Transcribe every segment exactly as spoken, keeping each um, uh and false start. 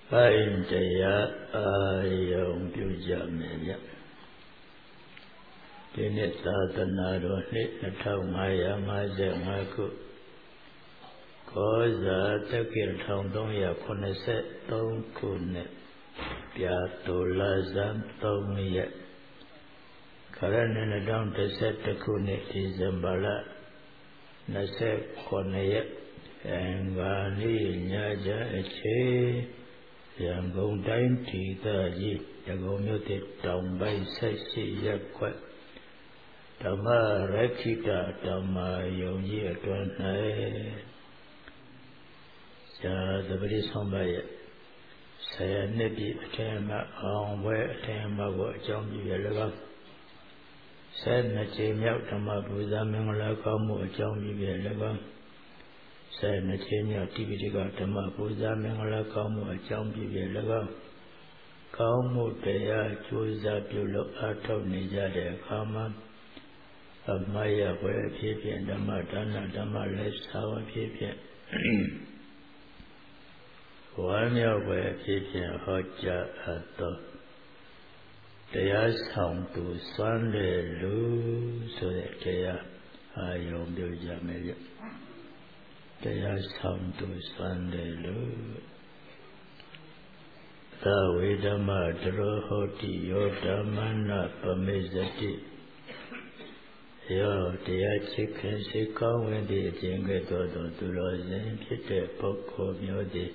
Aindaya ayong pyujamenya. Dini sadhanaro ni natang maya maze ngaku. Koza takir thong dong ya kunese tong kune. Piatola zam tong ya. Karana nadang teset takune Decembala. Nase kone ya. Engani nyaja eche. Yangon Dine Tita Yagomute Town by Sashi Yakwa Tama Rakita Tama Yogi Atwana Sa the very somebody say a nebi atema on where atema what John Yellow said Nachi Yak Tama Buddha Mingla Kamu John Yellow said Nachenia Tibitiga Tama Buddha Mingla Kamu a Jambi Velaga Kamu Dea Chuza Bulo Ato Nijade Kama of Maya where Pipi and Dama Dana Dama left our Pipi one year where Pipi and Hoja Ato Dea sound to Sunday Lu so that Dea I don't do Jamel. Daya sound to Sunday Lu. The Vedama Drohoti Yodamana Pamizati. Yo, Daya chicken sika when the Jingato to Rosen Pite Poco Modi.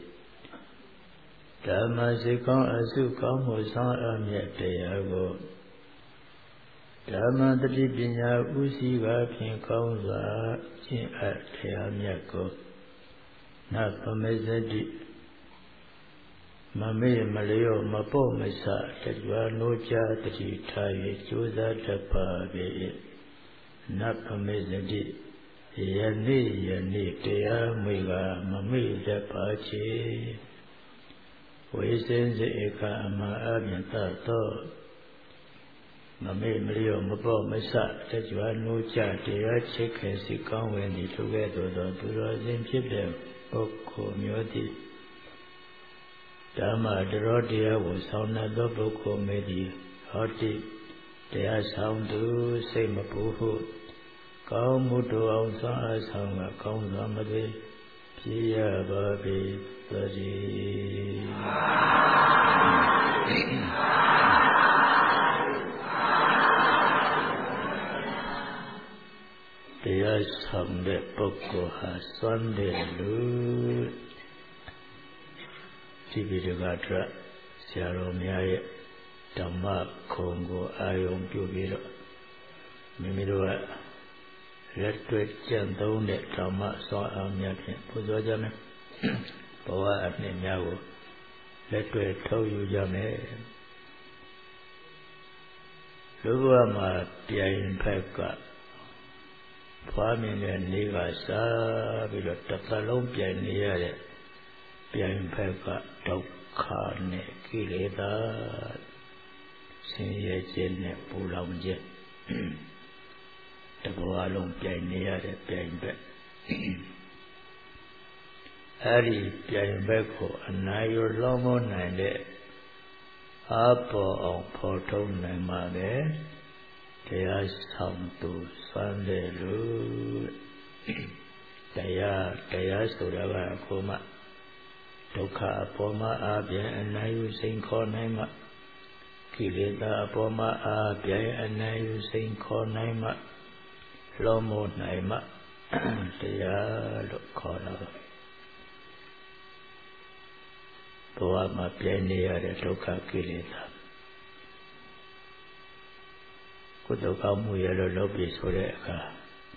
Dama Sikon Azukam was on Amia Dayago. Dama the Dibinya Uzi Wapin Kauza in at Teamiako. Not Pamezadi Mame Maleo Mapo Mesa, that you are no jar that you tie Juza Tapa be not Pamezadi Yani Yani Tea Miga Mame Dapachi. We send the Eka Ama Abianta to. Mame Mario Mabo Mesa, that you are no chat, they are chicken, Sikon when they together to Rosin Pibem, Boko Modi. Dama the Rodia was on a Boko Medi, Hoti, they are sound to say Mapuhu, Kaumudu on Sa Sanga, Kaumamade, Pia Babi, Bloody. There is some that Boko has Sunday Lu Tibidagatra, Sierra Maya, Dama, Congo, Ayon Pubiro, Mimidua, Retwet Janton, that Dama saw Amiakin, Puzojame, Poa at Nemiago, Retwet told you Jame. Luama Pia in Pekka. Farming and Nigasa, with a Takalompian near it, Pian Pekka, Tokane, Kileda, Senior Jen, Pulam Jet, the Boalum Pian near it, Pian Beck. Ari Pian Becko, and I your long on and it. Apo on Porto Namade. Daya sound to Sunday Lu. Daya, Daya Sudava Koma. Toka Apoma Abia and Nayu Saint Cornaima. Kilida Apoma Abia and Nayu Saint Cornaima. Lomo Naima. Daya Lokona. Poama Piania de Toka Kilida. Kutoka mu yellow lobby soreka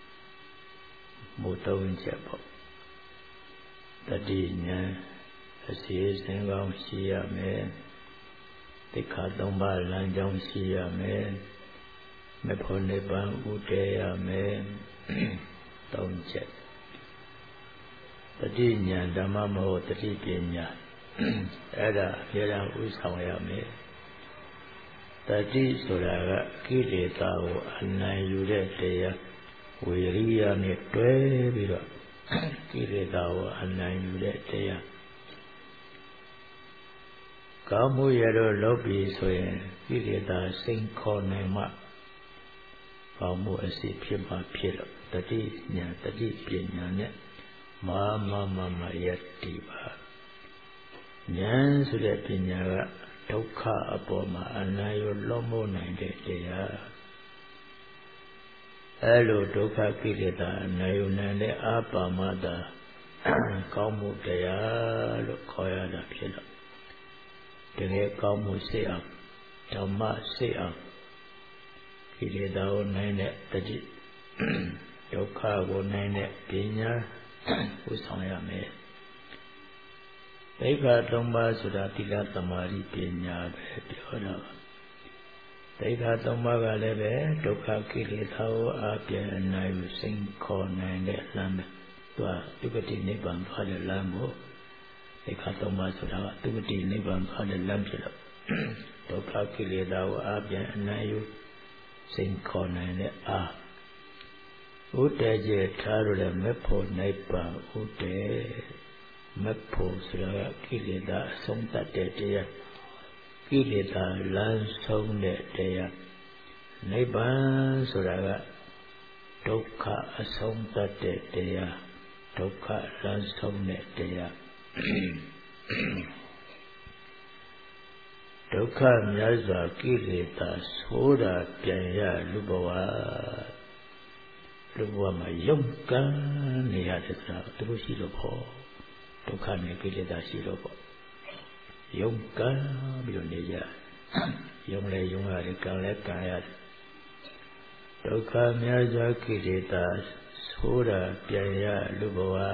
moto in chapel. The dinner, as he is in Gong Sia man, the Kadomba Lanjong Sia man, Meponeban Udea man, don't check. The dinner, the mamma, the Dipinia, Ada, Yella Usawaya man. Tadi saudara kita tahu anai juda dia, wiria ni tuai bila kita tahu anai juda dia. ကောင်းမှုရတော့လုပ်ပြီးဆိုရင်ကိလေသာစိန်ခေါ်နိုင်မှကောင်းမှုအစီဖြစ်မှဖြစ်တော့တတိညာတတိပညာနဲ့မာမမမယတ္တိပါဉာဏ်ဆိုတဲ့ပညာကဒုက္ခအပေါ်မှာအနာရောလွတ်မိုးနိုင်တဲ့တရားအဲလိုဒုက္ခကိလေသာအနာရောနိုင်တဲ့အာပါမတာကောင်းမှုတရားလို့ခေါ်ရတာဖြစ်တော့တကယ်ကောင်းမှုစိတ်အောင်ဓမ္မစိတ်အောင်ကိလေသာကိုနိုင်တဲ့တတိဒုက္ခကိုနိုင်တဲ့ပညာကိုဆောင်ရမယ်ဒိဋ္ဌာသုံးပါးဆိုတာသီလသမာဓိပညာပဲပြောတာပါဒိဋ္ဌာသုံးပါးကလည်းပဲဒုက္ခကိလေသာကိုအပြည့်အနိုင်ကိုစိန်ခေါ်နိုင်တဲ့လမ်းပဲသူကဒုက္ခတိနိဗ္ဗာန်သွားတဲ့လမ်းကိုဒိဋ္ဌာသုံးပါးဆိုတာကဒုက္ခတိနိဗ္ဗာန်သွားတဲ့လမ်းဖြစ်တော့ဒုက္ခကိလေသာကိုအပြည့်အနိုင်ကိုစိန်ခေါ်နိုင်တဲ့အာဥတ္တကျေထားရတဲ့မေဖို့နိဗ္ဗာန်ဥတ္တမဖို့ဆိုတာကိလေသာအဆုံးတတ်တဲ့တရားကိလေသာလမ်းဆုံးတဲ့တရားနိဗ္ဗာန်ဆိုတာကဒုက္ခအဆုံးတတ်တဲ့တရားဒုက္ခလမ်းဆုံးတဲ့တရားဒုက္ခများစွာကိလေသာဆိုးတာပြန်ရလူဘဝလူဘဝမှာယုံကန်းနေရတဲ့ဆိုတာသူတို့ရှိလို့ပေါ့ဒုက္ခနဲ့ကိလေသာရှိတော့ပေါ့ယုံကံပြီးတော့နေကြယုံလဲယုံရတယ်ကံလဲကံရတယ်ဒုက္ခများစွာကိလေသာဆိုးတာပြန်ရလူဘဝ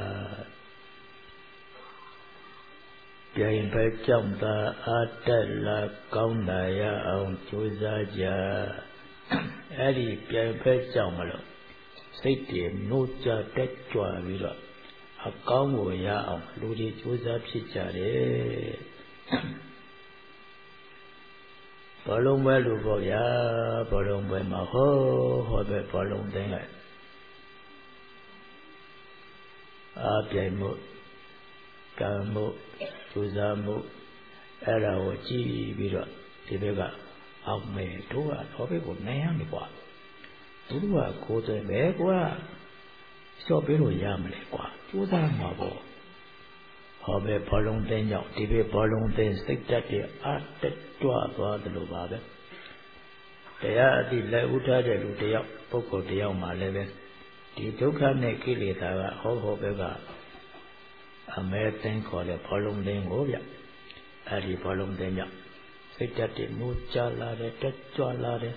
ပြိုင်ပဲကြောင့်သာအာတက်လာကောင်းတာရအောင်ကြိုးစားကြအဲ့ဒီပြိုင်ပဲကြောင့်မလို့စိတ်တွေနှိုးကြတက်ကြွပြီးတော့အကောင်းကိုရအောင်လူတွေကြိုးစားဖြစ်ကြတယ်ဘောလုံးပဲလူပေါ့ဗျာဘောလုံးပဲမှာဟောဟောပဲဘောလုံးသိမ်းလိုက်အားပြိုင်မှုကံမှုကြိုးစားမှုအဲ့ဒါကိုကြည့်ပြီးတော့ဒီဘက်ကအောက်မဲ့တို့ကတော့ဘက်ကိုနိုင်ရမယ်ကွာသူတို့ကကိုယ်တည်းပဲကွာလျှော့ပေးလို့ရမလဲကွာကြိုးစားမှာပေါ့ဟောပဲဘောလုံးသိမ်းကြောင့်ဒီဘက်ဘောလုံးသိမ်းစိတ်တက်တဲ့အတက်ကြွသွားတယ်လို့ပါပဲတရားအတိလက်ဥထားတဲ့လူတယောက်ပုဂ္ဂိုလ်တယောက်မှလည်းပဲဒီဒုက္ခနဲ့ကိလေသာကဟောဟောပဲကအမဲသိမ်းခေါ်တဲ့ဘောလုံးသိမ်းကိုဗျအဲ့ဒီဘောလုံးသိမ်းကြောင့်စိတ်တက်တဲ့မူကြလာတဲ့တက်ကြွလာတဲ့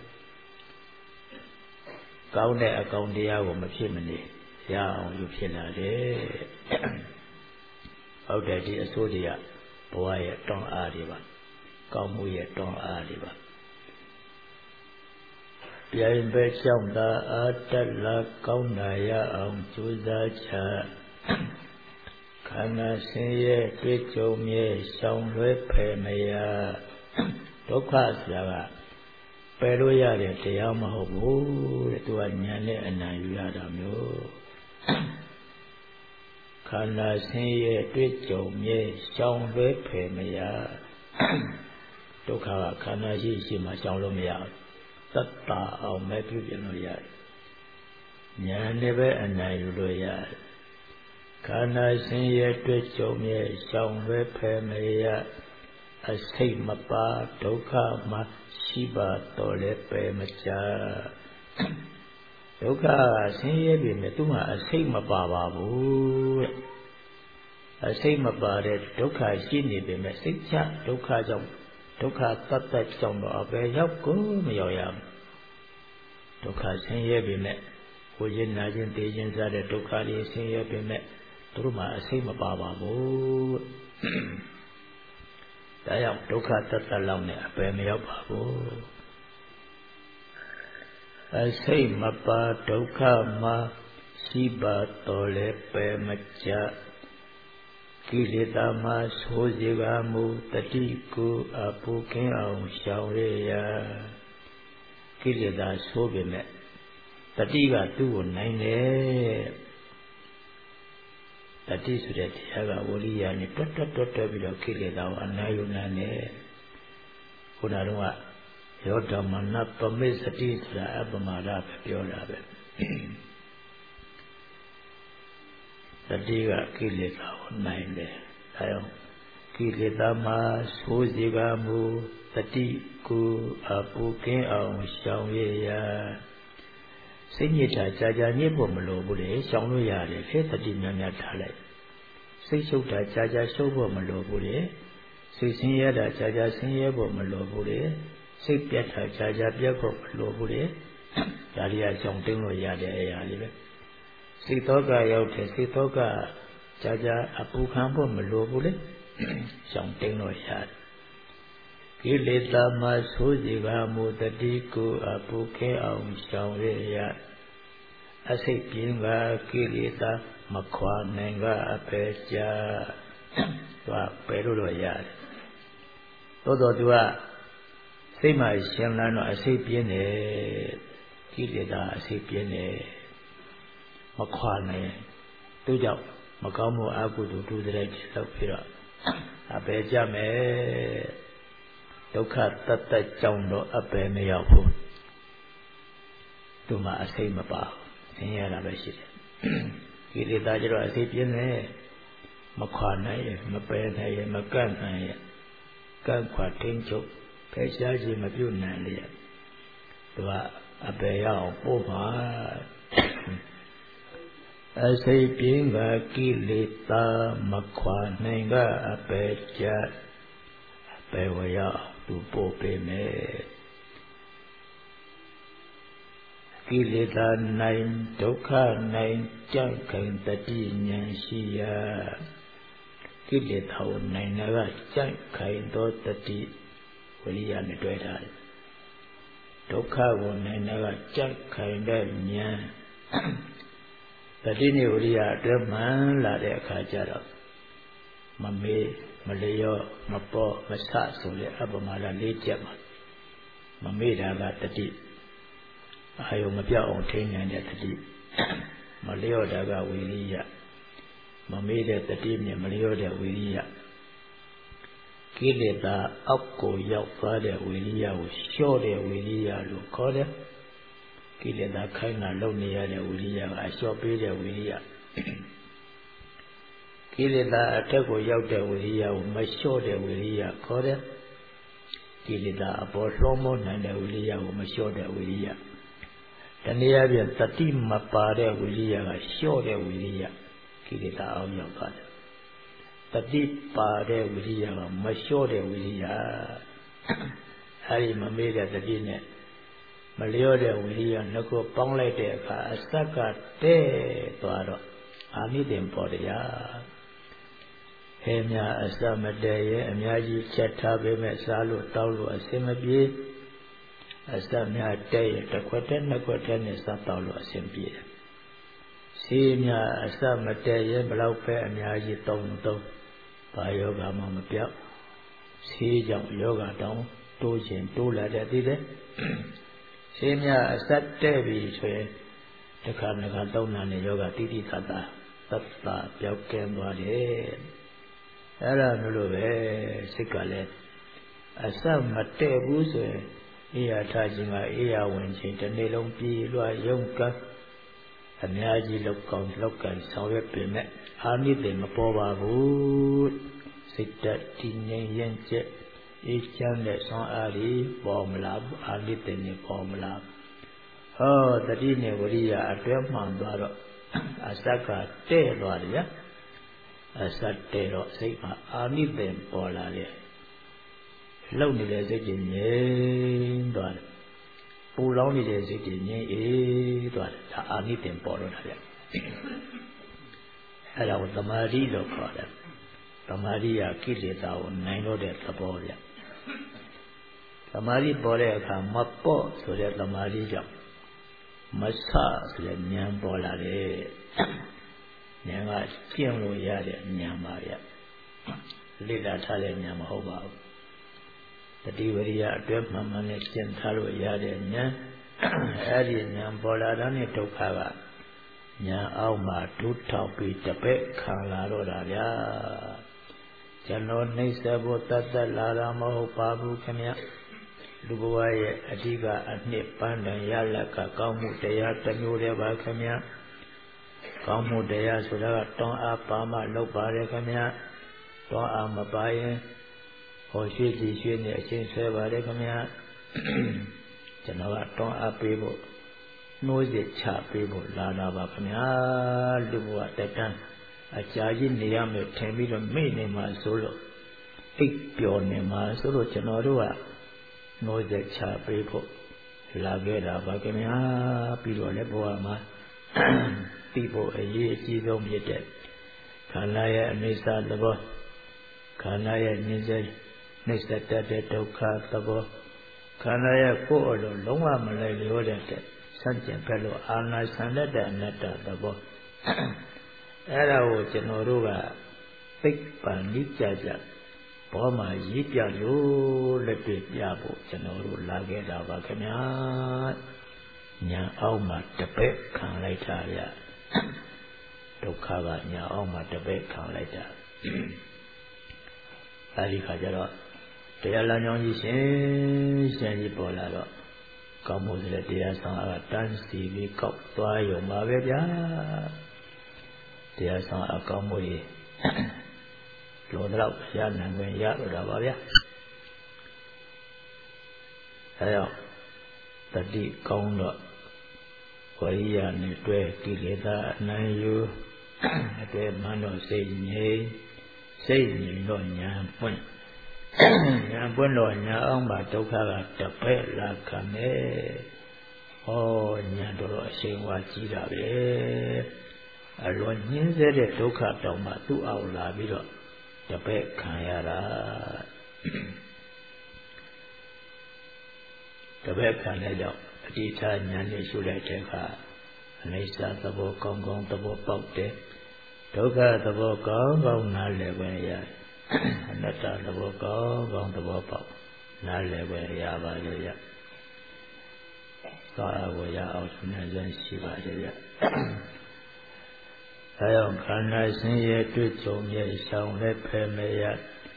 ကောင်းတဲ့အကောင်တရားကိုမဖြစ်မနေရအောင်ယူဖြစ်လာတယ်ဟုတ်တယ်ဒီအစိုးရဘဝရဲ့တောင်းအားတွေပါကောင်းမှုရဲ့တောင်းအားတွေပါပြိုင်ပဲကြောင့်သာအာတက်လာကောင်းတာရအောင်ကြိုးစားချခန္ဓာဆင်းရဲတွေ့ကြုံမြဲရှောင်လွဲဖယ်မရဒုက္ခဆိုတာကပယ်လို့ရတဲ့တရားမဟုတ်ဘူးတဲ့သူကဉာဏ်နဲ့အနံ့ယူရတာမျိုးခန္ဓာဆင်းရဲတွေ့ကြုံမြဲရှောင်လွဲဖယ်မရဒုက္ခကခန္ဓာရှိရှိမှရှောင်လို့မရဘူးသတ္တအောင်မဲ့ပြုပြင်လို့ရတယ်ဉာဏ်နဲ့ပဲအနံ့ယူလို့ရတယ်ခန္ဓာဆင်းရဲတွေ့ကြုံမြဲရှောင်လွဲဖယ်မရအစိတ်မပါဒုက္ခမှာရှိပါတော့လဲပယ်မကြဒုက္ခဆင်းရဲပြီနဲ့သူမှအစိတ်မပါပါဘူးတဲ့အစိတ်မပါတဲ့ဒုက္ခရှိနေပြီမဲ့စိတ်ချဒုက္ခကြောင့်ဒုက္ခတတ်တတ်ကြောင့်တော့ဘယ်ရောက်ကိုမရောက်ရဘူးဒုက္ခဆင်းရဲပြီမဲ့ကိုယ်ရင်နာခြင်းသိခြင်းစတဲ့ဒုက္ခတွေဆင်းရဲပြီမဲ့သူတို့မှအစိတ်မပါပါဘူးဒါကြောင့်ဒုက္ခတတ်တတ်လောက်နဲ့အပယ်မရောက်ပါဘူးအစိတ်မပါဒုက္ခမှာရှိပါတော့လဲပယ်မကြကိလေသာမှာဆိုးစေကမူတတိကိုအပူကင်းအောင်ရှောင်ရရကိလေသာဆိုးပေမဲ့တတိကသူ့ကိုနိုင်တယ်တတိဆိုတဲ့တရားကဝိရိယနဲ့တွတ်တွတ်တွတ်တွတ်ပြီးတော့ကိလေသာကိုအနာယူနိုင်တယ်ခုနတော့ယောဓမ္မနပမိစတိဆိုတာအပမာဒပဲပြောတာပဲတတိကကိလေသာကိုနိုင်တယ်ဒါကြောင့်ကိလေသာမှာဆိုးစေကမူတတိကိုအပူကင်းအောင်ရှောင်ရရစိတ်ညစ်တာကြာကြာညစ်ဖို့မလိုဘူးလေရှောင်လို့ရတယ်လေတတိများများထားလိုက်စိတ်ရှုပ်တာကြာကြာရှုပ်ဖို့မလိုဘူးလေစိတ်ဆင်းရဲတာကြာကြာဆင်းရဲဖို့မလိုဘူးလေစိတ်ပြတ်တာကြာကြာပြတ်ဖို့မလိုဘူးလေဒါတွေကရှောင်တင်းလို့ရတဲ့အရာလေးပဲစိတ်သောကရောက်တယ်စိတ်သောကကြာကြာအပူခံဖို့မလိုဘူးလေရှောင်တင်းလို့ရတယ်ကိလေသာမှာဆိုးစီကမူတတိကိုအပူခဲအောင်ရှောင်ရရအစိတ်ပြင်းကကိလေသာမခွာနိုင်ကအပေချာသွားပယ်လို့တော့ရတယ်သို့တော်သူကစိတ်မှရှင်လန်းတော့အစိတ်ပြင်းတယ်ကိလေသာအစိတ်ပြင်းတယ်မခွာနိုင်သူကြောင့်မကောင်းမှုအကုသိုလ်ဒုစရိုက်တွေလောက်ပြီးတော့အပေကြမယ်ဒုက္ခတတ်တတ်ကြောင့်တော့အပေမရောက်ဘူးသူမှအစိတ်မပါဘူးဆင်းရဲတာပဲရှိတယ်ကိလေသာကျတော့အစိတ်ပြင်းတယ်မခွာနိုင်ရမပယ်နိုင်ရမကန့်နိုင်ရကန့်ခွာထိန်ချုပ်ဖယ်ရှားခြင်းမပြုနိုင်လေသူကအပေရောက်ပို့ပါအစိတ်ပြင်းကကိလေသာမခွာနိုင်ကအပေကြအပေဝရောက်သူပို့ပေးမယ်ကိလေသာနိုင်ဒုက္ခနိုင်ကြံ့ခိုင်တတိဉာဏ်ရှိရာကိလေသာကိုနိုင်တာကကြံ့ခိုင်သောတတိဝိရိယနဲ့တွဲထားတယ်ဒုက္ခကိုနိုင်တာကကြံ့ခိုင်တဲ့ဉာဏ်တတိနဲ့ဝိရိယအတွဲမှန်လာတဲ့အခါကျတော့မမေ့မလျော့မပေါ်မဆဆိုတဲ့အပမာဒလေးချက်မှာမမေ့တာကတတိအာယုံမပြောက်အောင်ထိန်းနိုင်တဲ့တတိမလျော့တာကဝိရိယမမေ့တဲ့တတိနဲ့မလျော့တဲ့ဝိရိယကိလေသာအောက်ကိုရောက်သွားတဲ့ဝိရိယကိုလျှော့တဲ့ဝိရိယလို့ခေါ်တယ်ကိလေသာခိုင်းတာလုပ်နေရတဲ့ဝိရိယကအလျှော့ပေးတဲ့ဝိရိယကိလေသာအထက်ကိုရောက်တဲ့ဝိရိယကိုမလျှော့တဲ့ဝိရိယခေါ်တယ်ကိလေသာအပေါ်လွှမ်းမိုးနိုင်တဲ့ဝိရိယကိုမလျှော့တဲ့ဝိရိယတနည်းအားဖြင့်တတိမပါတဲ့ဝိရိယကလျှော့တဲ့ဝိရိယကိလေသာအောင်ရောက်သွားတယ်တတိပါတဲ့ဝိရိယကမလျှော့တဲ့ဝိရိယအဲဒီမမေ့တဲ့တတိနဲ့မလျော့တဲ့ဝိရိယနှစ်ခုပေါင်းလိုက်တဲ့အခါအစက်ကတဲ့သွားတော့အာမိတင်ပေါ်တရားဟဲ့များအစမတဲ့ရဲ့အများကြီးချက်ထားပေးမဲ့စားလို့တောက်လို့အစင်မပြေအစများတဲ့ရဲ့တစ်ခွက်တည်းနှစ်ခွက်တည်းနဲ့စားတောက်လို့အစင်ပြေတယ်စီများအစမတဲ့ရဲ့ဘလောက်ပဲအများကြီးသုံးသုံးဘာယောဂမှမပြောက်စီကြောင့်ယောဂတောင်းတိုးခြင်းတိုးလာတဲ့သိတယ်စီများအစတဲ့ပြီဆိုရင်တစ်ခါတစ်ခါသုံးနာနဲ့ယောဂတိတိသတ္တသတ္တပြောက်ကင်းသွားတယ်အဲ့ဒါမျိုးလိုပဲစိတ်ကလည်းအစမတဲ့ဘူးဆိုရင်အေးရထားခြင်းကအေးရဝင်ခြင်းတစ်နေ့လုံးပြေးလွှာရုံကအများကြီးလောက်ကောင်းလောက်ကန်ဆောင်ရွက်ပေမဲ့အာနိသင်မပေါ်ပါဘူးစိတ်တည်တည်ငြိမ်ရင်ကျက်အေးချမ်းတဲ့ဆွမ်းအားကြီးပေါ်မလာဘူးအာနိသင်နဲ့ပေါ်မလာဟောတတိနဲ့ဝရိယအတွဲမှန်သွားတော့အစကတဲ့သွားတယ်ဗျာအစတဲ့တော့စိတ်မှာအာနိသင်ပေါ်လာတယ်လှုပ်နေတဲ့စိတ်ကြီးငြိမ်သွားတယ်ပူလောင်နေတဲ့စိတ်ကြီးငြိမ်အေးသွားတယ်ဒါအာနိသင်ပေါ်တော့တာဗျအဲ့ဒါကိုသမာဓိလို့ခေါ်တယ်သမာဓိကကိလေသာကိုနိုင်လို့တဲ့သဘောဗျသမာဓိပေါ်တဲ့အခါမပေါ့ဆိုတဲ့သမာဓိကြောင့်မဆဆိုတဲ့ဉာဏ်ပေါ်လာတယ်ဉာဏ်ကကျင့်လို့ရတဲ့ဉာဏ်ပါဗျလေ့လာထားတဲ့ဉာဏ်မဟုတ်ပါဘူးတတိဝရိယအတွဲမှန်မှန်နဲ့ကျင့်ထားလို့ရတဲ့ဉာဏ်အဲ့ဒီဉာဏ်ပေါ်လာတဲ့နဲ့ဒုက္ခကဉာဏ်အောက်မှာဒုထောက်ပြီးတပည့်ခံလာတော့တာဗျာကျွန်တော်နှိမ့်ဆက်ဖို့တတ်တတ်လာတာမဟုတ်ပါဘူးခင်ဗျလူဘဝရဲ့အဓိကအနှစ်ပန်းတန်ရလက်ကကောင်းမှုတရားတစ်မျိုးတည်းပါခင်ဗျာကောင်းမှုတရားဆိုတာကတွန်းအားပါမှလုပ်ပါတယ်ခင်ဗျာတွန်းအားမပါရင်ဟောရွှေ့ကြည့်ရွှေ့နေအချင်းဆွဲပါတယ်ခင်ဗျာကျွန်တော်ကတွန်းအားပေးဖို့နှိုးစစ်ချပေးဖို့လာတာပါခင်ဗျာလူဘဝတက်တန်းအကြာကြီးနေရမယ်ထင်ပြီးတော့မိနေမှာဆိုလို့အိပ်ပျော်နေမှာဆိုလို့ကျွန်တော်တို့ကနှိုးဆက်ချပေးဖို့လာခဲ့တာပါခင်ဗျာပြီးတော့လည်းဘဝမှာပြီးဖို့အရေးအကြီးဆုံးဖြစ်တဲ့ခန္ဓာရဲ့အနိစ္စသဘောခန္ဓာရဲ့ဉာဏ်စေနှိစ္စတတ်တဲ့ဒုက္ခသဘောခန္ဓာရဲ့ကိုယ်အလိုလုံးဝမလိုက်လျောတဲ့ဆန့်ကျင်ဘက်လိုအာနာဆန္ဒတဲ့အနတ္တသဘောအဲ့ဒါကိုကျွန်တော်တို့ကသိပ္ပံနိကြကြဘောမှာရေးပြလို့လက်တွေ့ပြဖို့ကျွန်တော်တို့လာခဲ့တာပါခင်ဗျာညာအောက်မှာတပည့်ခံလိုက်တာဗျဒုက္ခကညာအောက်မှာတပည့်ခံလိုက်တာအဲဒီခါကျတော့တရားလမ်းကြောင်းကြီးရှင်ရှင်ကြီးပေါ်လာတော့ကောင်းမှုစတဲ့တရားဆောင်အားကတန်းစီပြီးကောက်သွားရုံပါပဲဗျာတရားဆောင်အကောင်းမှုကြီးလောတော့ရနိုင်ဝင်ရတော့တာပါဗျာအဲတော့တတိကောင်းတော့ဝိရိယနဲ့တွဲကိလေသာအနိုင်ယူအတွဲမှန်းတော့စိတ်ငြိမ်စိတ်ငြိမ်တော့ညာပွင့်ညာပွင့်တော့ညာအောင်ပါဒုက္ခကတပည့်လာခံမယ်ဟောညာတော့အရှိန်ဝါကြီးတာပဲအလွန်ညှင်းဆဲတဲ့ဒုက္ခတောင်မှသူ့အောင်လာပြီးတော့တပည့်ခံရတာတပည့်ခံတဲ့ကြောင့်အတိအကျဉာဏ်နဲ့ရှုလိုက်တဲ့အခါအနိစ္စသဘောကောင်းကောင်းသဘောပေါက်တယ်ဒုက္ခသဘောကောင်းကောင်းနားလည်ပဲရအနတ္တသဘောကောင်းကောင်းသဘောပေါက်နားလည်ပဲရပါလေရသာဝရအောင်ဆွနေစမ်းရှိပါလေရအဲကြောင့်ခန္ဓာဆင်းရဲတွေ့ကြုံရဲ့ရှောင်และဖယ်မရ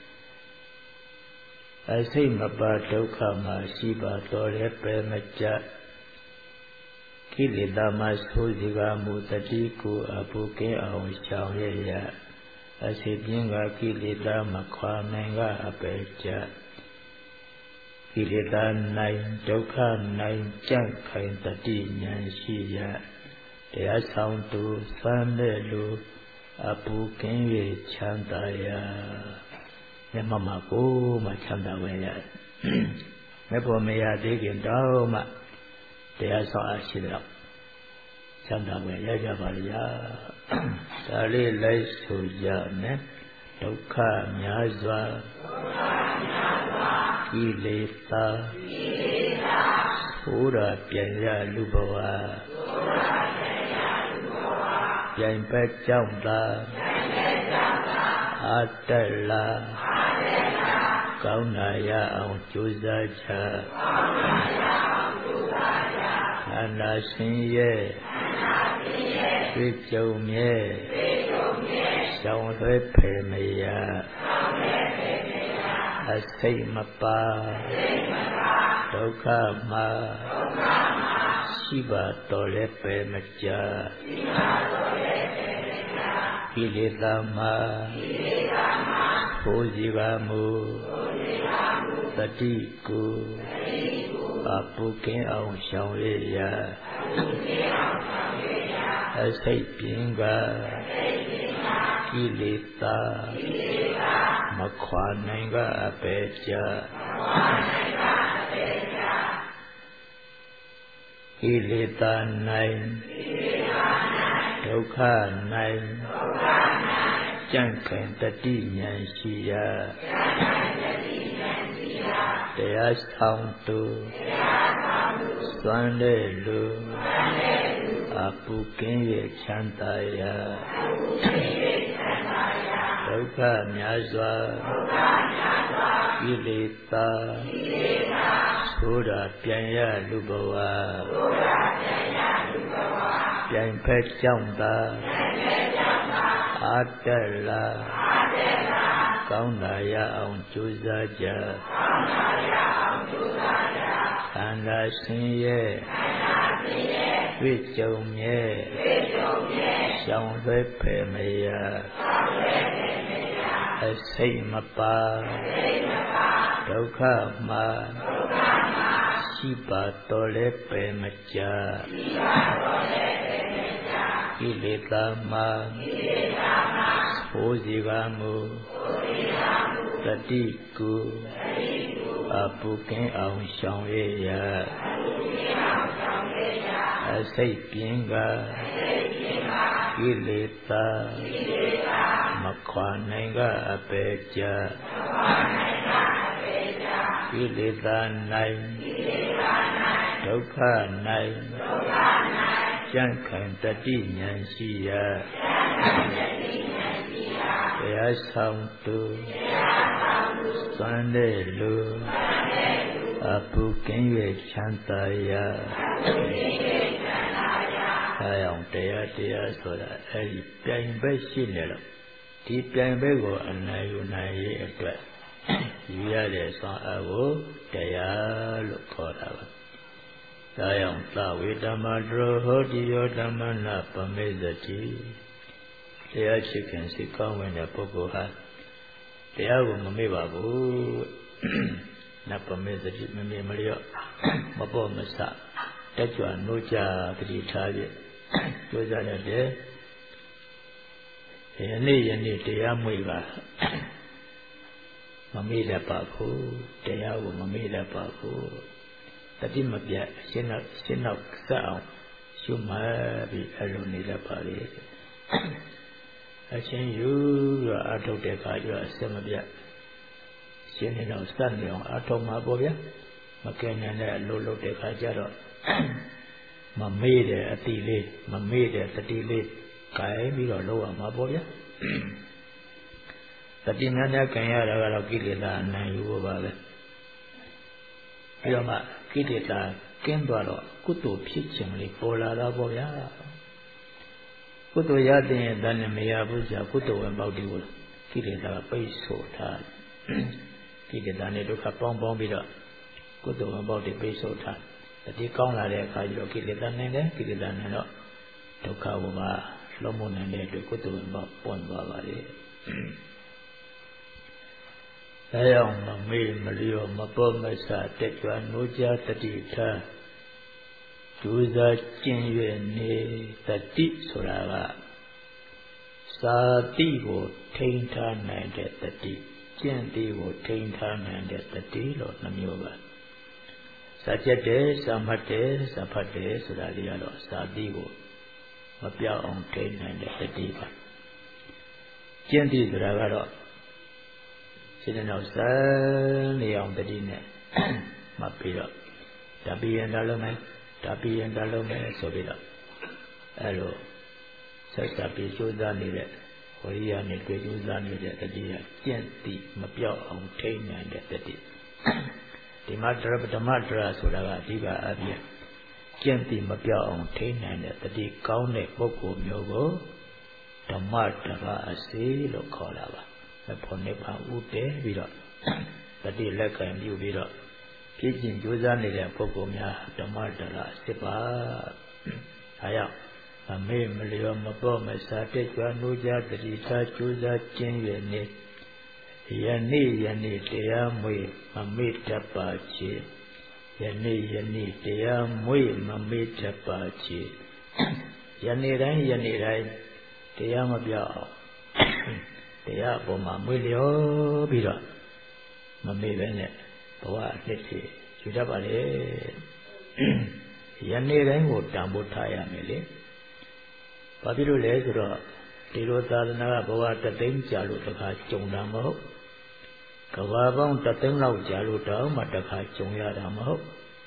အစိတ်မပါဒုက္ခမှာရှိပါတော်လဲပယ်မကြကိလေသာမှာဆိုးစီကမှုတတိကိုအပုကဲအောင်ရှောင်ရရအစိတ်ပြင်းကကိလေသာမခွာနိုင်ကအပယ်ကြကိလေသာနိုင်ဒုက္ခနိုင်ကြံ့ခိုင်တတိဉာဏ်ရှိရတရားဆောင်သူသမ်းတဲ့လူအပူကင်း၍ချမ်းသာရာမျက်မှောက်မှာကိုမှချမ်းသာဝင်ရတယ်။မဲ့ဖို့မရသေးခင်တော့မှတရားဆောင်အားရှိတော့ချမ်းသာဝင်ရကြပါလေရာ။ဒါလေးလိုက်ဆိုကြမယ်ဒုက္ခများစွာကိလေသာဘုရားပြန်ရလူဘဝပြိုင်ဘက်ကြောင့်သာအာတက်လာကောင်းနာရအောင်ကြိုးစားချခန္ဓာရှင်ရဲ့တွေ့ကြုံမြဲရှောင်လွဲဖယ်မရအစိတ်မပါဒုက္ခမှာရှိပါတော်လဲပယ်မကြကိလေသာမှာဘိုးစီကမူတတိကိုအပုကင်းအောင်ရှောင်ရရအစိတ်ပြင်းကကိလေသာမခွာနိုင်ကအပယ်ကြကိလေသာနိုင်ဒုက္ခနိုင်ကြံ့ခိုင်တတိဉာဏ်ရှိရာတရားဆောင်သူသွမ်းတဲ့လူအပုကင်းရဲ့ချမ်းသာရာဒုက္ခများစွာကိလေသာဆိုတာပြန်ရလူဘဝပြန်ဖက်ကြောင့်သာအာတက်လာကောင်းတာရအောင်ကြိုးစားကြခန္ဓာဆင်းရဲတွေ့ကြုံမြဲရှောင်လွဲဖယ်မရအစိတ်မပါဒုက္ခမှာရှိပါတော်လဲပယ်မကြကိလေသာမှာဘိုးစီကမူတတိကုအပုကင်းအောင်ရှောင်ရရအစိတ်ပြင်းကကိလေသာမခွာနိုင်ကအပေကြကိလေသာနိုင်ဒုက္ခနိုင်ကြံ့ခိုင်တတိဉာဏ်ရှိရတရားဆောင်သူသံတဲ့လူအပုကင်း၍ချမ်းသာရအဲအောင်တရားတရားဆိုတာအဲဒီပြိုင်ဘက်ရှိနေတော့ဒီပြိုင်ဘက်ကိုအနိုင်ယူနိုင်ရေးအတွက်ယူရတဲ့ဆွမ်းအားကိုတရားလို့ခေါ်တာပါဒါကြောင့်သဝေဓမ္မဒရောဟောတိယောဓမ္မနာပမေသတိတရားချစ်ခင်စိတ်ကောင်းဝင်တဲ့ပုဂ္ဂိုလ်ဟာတရားကိုမမေ့ပါဘူးနပမေသတိမမေ့မလျော့မပေါ်မဆတက်ကြွနိုးကြတတိထားပြကြိုးစားရတဲ့ယနေ့ယနေ့တရားမွေပါမမေ့တတ်ပါဘူးတရားကိုမမေ့တတ်ပါဘူးတတိမပြတ်ရှင်းနောက်ရှင်းနောက်စအောင်ရှုမှတ်ပြီးအလုံးနေတတ်ပါလေအချင်းယူတော့အထုတ်တဲ့အခါကျတော့အစမပြတ်ရှင်းနေတော့စနေအောင်အထုတ်မှာပေါ့ဗျာမကဲနိုင်တဲ့အလိုလုပ်တဲ့အခါကျတော့မမေ့တဲ့အတိလေးမမေ့တဲ့တတိလေးကိုင်ပြီးတော့လုပ်ရမှာပေါ့ဗျာတတိများများကံရတာကတော့ကိလေသာအနိုင်ယူဖို့ပါပဲပြီးတော့မှကိလေသာကင်းသွားတော့ကုသိုလ်ဖြစ်ခြင်းလေးပေါ်လာတာပေါ့ဗျာကုသိုလ်ရတဲ့ရင်တဏ္ဍမရဘူးကြာကုသိုလ်ဝင်ပေါက်ဒီကိုကိလေသာပိတ်ဆို့ထားကိလေသာနဲ့ဒုက္ခပေါင်းပေါင်းပြီးတော့ကုသိုလ်ဝင်ပေါက်ဒီပိတ်ဆို့ထားတတိကောင်းလာတဲ့အခါကျတော့ကိလေသာနိုင်တယ်ကိလေသာနိုင်တော့ဒုက္ခဘဝလုံးမနိုင်တဲ့အတွက်ကုသိုလ်ဝင်ပေါက်ပွင့်သွားပါလေအဲအောင်မမေ့မလျော့မပေါ်မဆတက်ကြွနိုးကြတတိထားဒုစရကျင့်၍နေတတိဆိုတာကစာတိကိုထိန်းထားနိုင်တဲ့တတိကျင့်တိကိုထိန်းထားနိုင်တဲ့တတိလို့နှမျိုးပါစာကျက်တယ်စာမှတ်တယ်စာဖတ်တယ်ဆိုတာလေးကတော့စာတိကိုမပြောင်းအောင်ထိန်းနိုင်တဲ့တတိပါကျင့်တိဆိုတာကတော့စိတ်နောက်စမ်းနေအောင်တတိနဲ့မှတ်ပြီးတော့ဓာပိယံတလုံးမယ်ဓာပိယံတလုံးမယ်ဆိုပြီးတော့အဲလိုဆက်စားပြီးကြိုးစားနေတဲ့ဝိရိယနဲ့တွေ့ကြိုးစားနေတဲ့တတိယကျင့်တိမပြောက်အောင်ထိန်းနိုင်တဲ့တတိဒီမှာဓမ္မဒရာဆိုတာကအဓိကအပြင်ကျင့်တိမပြောက်အောင်ထိန်းနိုင်တဲ့တတိကောင်းတဲ့ပုဂ္ဂိုလ်မျိုးကိုဓမ္မဒရာအစေလို့ခေါ်တာပါဖို့နိဗ္ဗာန်ဥတည်ပြီးတော့တတိလက်ကံပြုပြီးတော့ပြည့်ကျင်ကြိုးစားနေတဲ့ပုဂ္ဂိုလ်များဓမ္မဒရာစစ်ပါအဲကြောင့်အမေမလျော်မပေါ်မစားတက်ကြွနိုးကြတတိထားကြိုးစားခြင်းရနေယနေ့ယနေ့တရားမွေမမေ့တတ်ပါချေယနေ့ယနေ့တရားမွေမမေ့တတ်ပါချေယနေ့တိုင်းယနေ့တိုင်းတရားမပြောက်အောင်တရားပေါ်မှာမွေလျော်ပြီးတော့မမေ့ပဲနဲ့ဘဝအနှစ်ကြီးယူတတ်ပါလေယနေ့တိုင်းကိုတန်ဖိုးထားရမယ်လေဘာဖြစ်လို့လဲဆိုတော့ဒီလိုသာသနာကဘဝတသိန်းကြာလို့တခါကြုံတာမဟုတ်ကဘာပေါင်းတသိန်းလောက်ကြာလို့တောင်မှတခါကြုံရတာမဟုတ်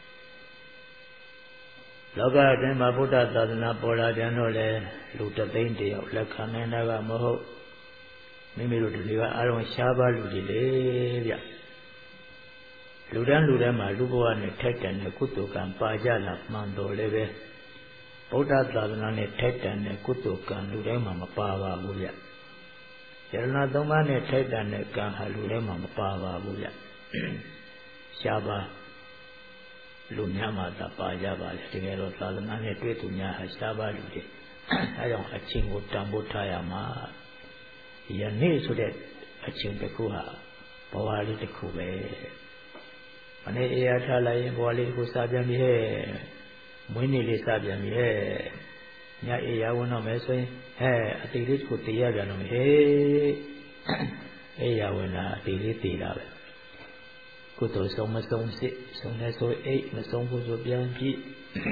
လောကအတွင်းမှာဗုဒ္ဓသာသနာပေါ်လာပြန်တော့လေလူတသိန်းတယောက်လက်ခံနိုင်တာကမဟုတ်မိမိတို့တွေကအားလုံးရှားပါလူတွေလေဗျလူတန်းလူတန်းမှာလူဘဝနဲ့ထိုက်တန်တဲ့ကုသိုလ်ကံပါကြလာမှန်တော်လည်းပဲဗုဒ္ဓသာသနာနဲ့ထိုက်တန်တဲ့ကုသိုလ်ကံလူတိုင်းမှာမပါပါဘူးဗျယရဏသုံးပါးနဲ့ထိုက်တန်တဲ့ကံဟာလူထဲမှာမပါပါဘူးဗျရှားပါလူများမှာသာပါကြပါလေတကယ်တော့သာသနာနဲ့တွေ့သူများဟာရှားပါလူတွေအဲကြောင့်အချင်းကိုတန်ဖိုးထားရမှာယနေ့ဆိုတဲ့အချင်းတစ်ခုဟာဘဝလေးတစ်ခုပဲမနေ့အေးရထားလိုက်ရင်ဘဝလေးတစ်ခုစပြန်ပြီဟဲ့မွေးနေ့လေးစပြန်ပြီဟဲ့ညအေးရဝင်တော့မယ်ဆိုရင်ဟဲ့အတိလေးတစ်ခုတည်ရပြန်တော့ဟေးအေးရဝင်တာအတိလေးတည်တာပဲကုသိုလ်ဆုံးမဆုံးစစ်ဆုံးလဲဆိုအိတ်မဆုံးဘူးဆိုပြန်ကြည့်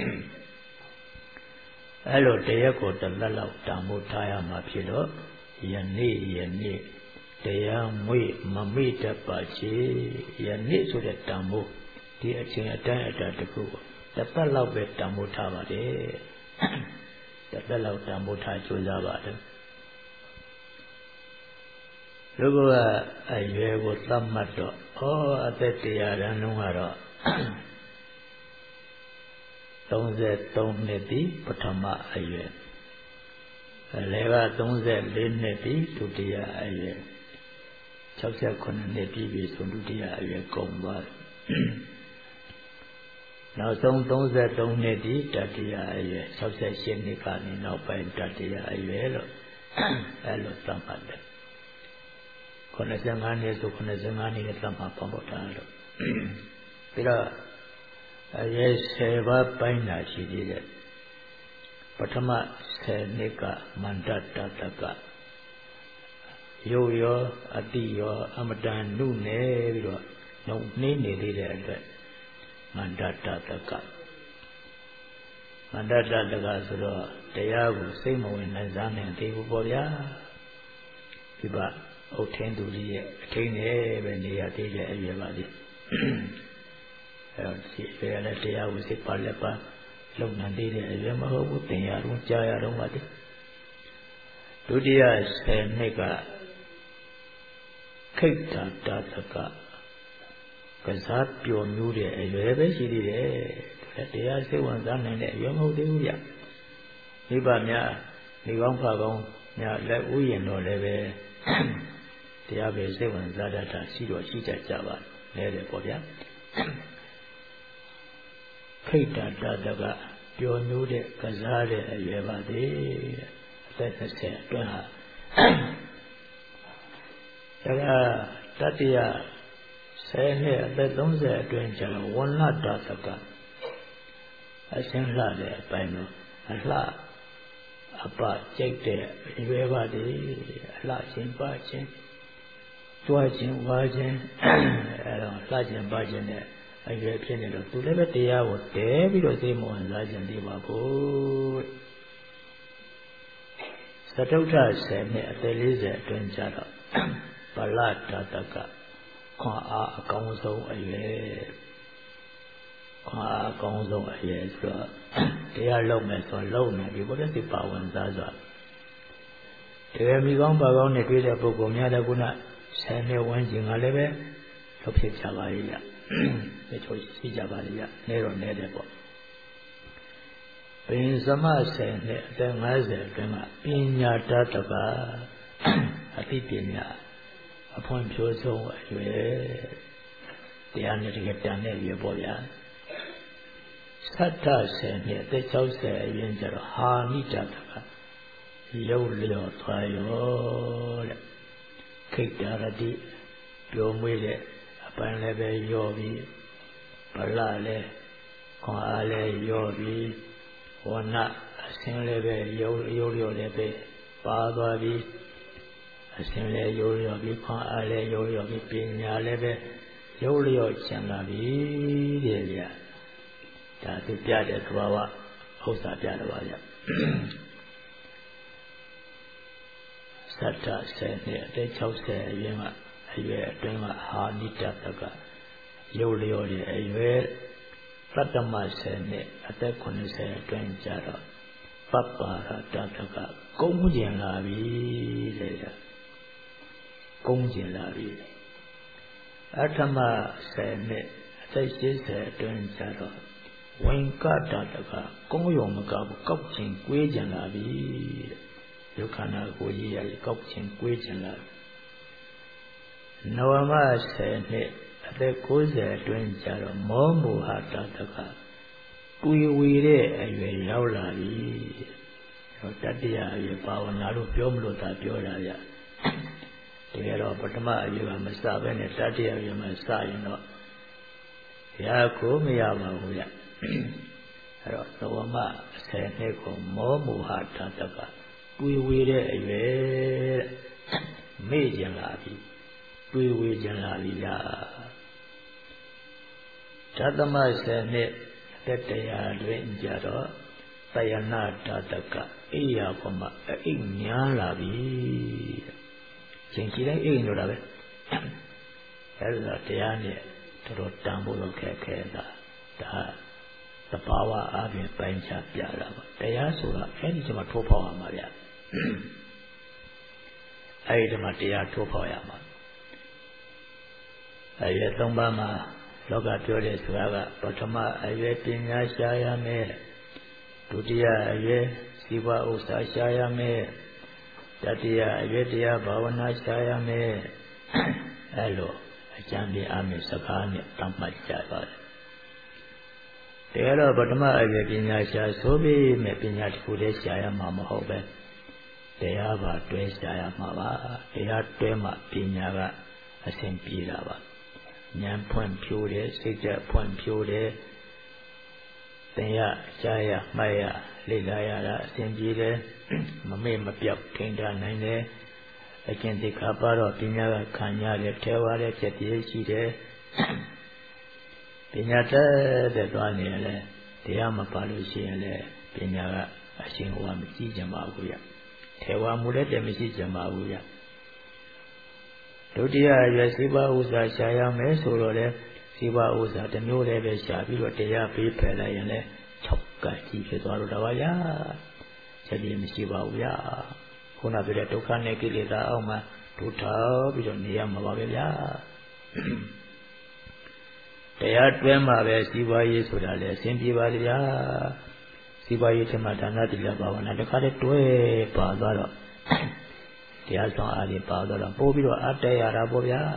အဲ့လိုတရက်ကိုတစ်လက်လောက်တန်ဖိုးထားရမှာဖြစ်တော့ယနေ့ယနေ့တရားမွေမမိတတ်ပါချေယနေ့ဆိုတဲ့တန်ဖိုးဒီအချိန်အတိုင်းအတာတစ်ခုကိုတစ်သက်လောက်ပဲတန်ဖိုးထားပါတယ်တစ်သက်လောက်တန်ဖိုးထားကြိုးစားပါတယ်လူကအရွယ်ကိုသတ်မှတ်တော့ဩအသက်တရားရန်လုံးကတော့သုံးสิบสามနှစ်ဒီပထမအရွယ်အလယ်ကသုံးสิบสี่နှစ်ဒီဒုတိယအရွယ်၆၉နှစ်ပြည့်ပြီဆိုဒုတိယအရွယ်ကုန်သွားတယ်နောက်ဆုံးသုံးสิบสามနှစ်ဒီတတိယအရွယ်၆၈နှစ်ကနေနောက်ပိုင်းတတိယအရွယ်လို့အဲလိုသတ်မှတ်တယ်ခုနစ်ဆယ်ငါးနှစ်ဆိုခုနစ်ဆယ်ငါးနှစ်နဲ့သတ်မှတ်ပေါ်တာလို့ပြီးတော့အရွယ်ဆယ်ပါးပိုင်းတာရှိသေးတယ်ပထမဆယ်နှစ်ကမန္တတတကရုပ်ရောအတိရောအမတန်နုနယ်ပြီးတော့နှုံနှင်းနေသေးတဲ့အတွက်မန္တတတကမန္တတတကဆိုတော့တရားကိုစိတ်မဝင်နိုင်စားနိုင်သေးဘူးပေါ့ဗျာဒီပါအုတ်ထင်းသူကြီးရဲ့အထင်းနဲ့ပဲနေရသေးတဲ့အရွယ်ပါလေအဲတော့ဒီအရွယ်နဲ့တရားကိုစိတ်ပါလက်ပါလုံနိုင်သေးတဲ့အရွယ်မဟုတ်ဘူးသင်ရတော့ကြားရတော့ပါလေဒုတိယဆယ်နှစ်ကခိတ္တတာတကကစားပျော်မျိုးတဲ့အရွယ်ပဲရှိသေးတယ်တရားစိတ်ဝင်စားနိုင်တဲ့အရွယ်မဟုတ်သေးဘူးဗျမိဘများဒီကောင်းဖကောင်းများလက်ဥယျာဉ်တော်လည်းပဲတရားပဲစိတ်ဝင်စားတတ်တာရှိတော့ရှိတတ်ကြပါလေတဲ့ပေါ့ဗျာခိတ္တတာတကပျော်မျိုးတဲ့ကစားတဲ့အရွယ်ပါသေးအသက်၂၀အတွင်းဟာဒါကတတိယဆယ်နှစ်အသက်၃၀အတွင်းကျတော့ဝဏ္ဏတာတကအရှင်းလှတဲ့အပိုင်းတော့အလှအပကြိုက်တဲ့အရွယ်ပါသေးအလှချင်းပါချင်းကြွားခြင်းဝါခြင်းအဲတော့လှခြင်းပါခြင်းနဲ့အရွယ်ဖြစ်နေတော့သူလည်းပဲတရားကိုတဲပြီးတော့သိမဝင်စားခြင်းဒီပါဘူးသတုဋ္ဌဆယ်နှစ်အသက်၄၀အတွင်းကျတော့ပလတာတကခွန်အားအကောင်းဆုံးအရွယ်ခွန်အားအကောင်းဆုံးအရွယ်ဆိုတော့တရားလုံးမယ်ဆိုတော့လုံးနေပြီဘုရားစိတ်ပါဝင်စားစွာတကယ်မိကောင်းပါကောင်းနဲ့တွေ့တဲ့ပုဂ္ဂိုလ်များလည်းခုနဆယ်နှစ်ဝန်းကျင်ကလည်းပဲလုပ်ဖြစ်ကြပါလိမ့်မယ်။ဒီချိုးရှိကြပါလိမ့်မယ်။နေတော့နေတယ်ပေါ့။ဘင်သမဆယ်နှစ်အသက်၅၀အတွင်းကပညာတတ်တကအသိပညာအဖွံ့ဖြိုးဆုံးအရွယ်တရားနဲ့တကယ်တန်တဲ့ရွယ်ပေါ့ဗျာ။သတ္တဆယ်နှစ်အသက်၆၀အရွယ်ကျတော့ဟာနိတတကရုပ်လျော်သွားရောတဲ့ခိတ္တရတိပြောမွေးတဲ့အပန်းလည်းပဲရောပြီးဗလလည်းခွန်အားလည်းရောပြီးဝဏအစင်းလည်းပဲရုပ်ရုပ်လျော်လည်းပဲပါသွားပြီးအစင်းလည်းရုပ်လျော်ပြီးခွန်အားလည်းရုပ်လျော်ပြီးပညာလည်းပဲရုပ်လျော်ချင်လာပြီတဲ့ဗျာဒါသူပြတဲ့သဘာဝဥစ္စာပြတော့ပါဗျာသတ္တဆယ်နှစ်အသက်၆၀အရွယ်မှာအရွယ်အတွင်းကဟာနိတတကရုပ်လျော်တဲ့အရွယ်သတ္တမဆယ်နှစ်အသက်၇၀အတွင်းကျတော့ပပ္ပါရတတကကုန်းကျင်လာပြီတဲ့ကုန်းကျင်လာပြီအထမဆယ်နှစ်အသက်၈၀အတွင်းကျတော့ဝိင်္ကတတကကုန်းရုံမကဘူးကောက်ကျင်ကွေးကျင်လာပြီယုတ်ခန္ဓာကိုယ်ကြီးရကောက်ခြင်းကွေးခြင်းလာနဝမဆယ်နှစ်အသက်ကိုးဆယ်အတွင်းကျတော့မောမူဟတာတကတွေ့ဝေတဲ့အရွယ်ရောက်လာပြီဟောတတ္တရာအရွယ်ဘာဝနာလို့ပြောမလို့သာပြောတာဗျတကယ်တော့ပထမအရွယ်ကမစဘဲနဲ့တတ္တရာအရွယ်မှာစရင်တော့ရာကိုမရပါဘူးဗျအဲ့တော့နဝမဆယ်နှစ်ကိုမောမူဟတာတကတွေ့ဝေတဲ့အရွယ်မေ့ကြလာပြီတွေ့ဝေကြလာပြီလားဓတ္တမဆယ်နှစ်တက်တရားတွင်ကြတော့တယနာဓာတကအိယာဘမအိမ်ညားလာပြီချိန်ကြည့်တိုင်းအိမ်လို့တာပဲအဲ့ဒါတရားနဲ့တော်တော်တန်ဖို့တော့ခက်ခဲတာဒါသဘာဝအပြင်ပိုင်းခြားပြတာပါတရားဆိုတာအဲ့ဒီကျမှထိုးဖောက်ရမှာဗျအဲ့ဒီမှာတရားထိုးဖောက်ရမှာအဲ့ဒီသုံးပါးမှာလောကပြောတဲ့စကားကပထမအရွယ်ပညာရှားရမယ်ဒုတိယအရွယ်စီးပွားဥစ္စာရှားရမယ်တတိယအရွယ်တရားဘာဝနာရှားရမယ်အဲ့လိုအကျမ်းပြအမေစကားနဲ့တတ်မှတ်ကြပါတယ်တရားတော့ပထမအရွယ်ပညာရှားဆိုပြီးမဲ့ပညာတစ်ခုတည်းရှားရမှာမဟုတ်ပဲတရားပါတွဲရှားရမှာပါတရားတွဲမှပညာကအစဉ်ပြေတာပါဉာဏ်ဖွင့်ဖြိုးတယ်စိတ်ကြဖွင့်ဖြိုးတယ်သင်ရကြားရမှတ်ရလေ့လာရတာအစဉ်ပြေတယ်မမေ့မပြောက်ထိန်းထားနိုင်တယ်အကျင့်သိက္ခာပါတော့ပညာကခံရတယ်ထဲဝါတဲ့ချက်တည်းရှိတယ်ပညာတတ်တဲ့သွားနေရင်လည်းတရားမပါလို့ရှိရင်လည်းပညာကအရှင်ဟောမကြည့်ကြပါဘူးရထဲဝါမှုလည်းတည်းမရှိကြပါဘူးရဒုတိယရွယ်စီးပွားဥစ္စာရှာရမယ်ဆိုတော့လေစီးပွားဥစ္စာတစ်မျိုးတည်းပဲရှာပြီးတော့တရားပေးဖယ်လိုက်ရင်လည်း၆ကံကြီးဖြစ်သွားတော့တာပါဗျာချက်ကြီးမရှိပါဘူးဗျာခုနပြောတဲ့ဒုက္ခနဲ့ကိလေသာအောက်မှာဒုထောက်ပြီးတော့နေရမှာပါပဲဗျာတရားတွဲမှာပဲစီးပွားရေးဆိုတာလေအစဉ်ပြေပါလေဗျာစီးပွားရေးထဲမှာဒါနသီလဘာဝနာတခါတည်းတွဲပါသွားတော့တရားဆောင်အားဖြင့်ပါတော့ပို့ပြီးတော့အတရတာပေါ့ဗျာ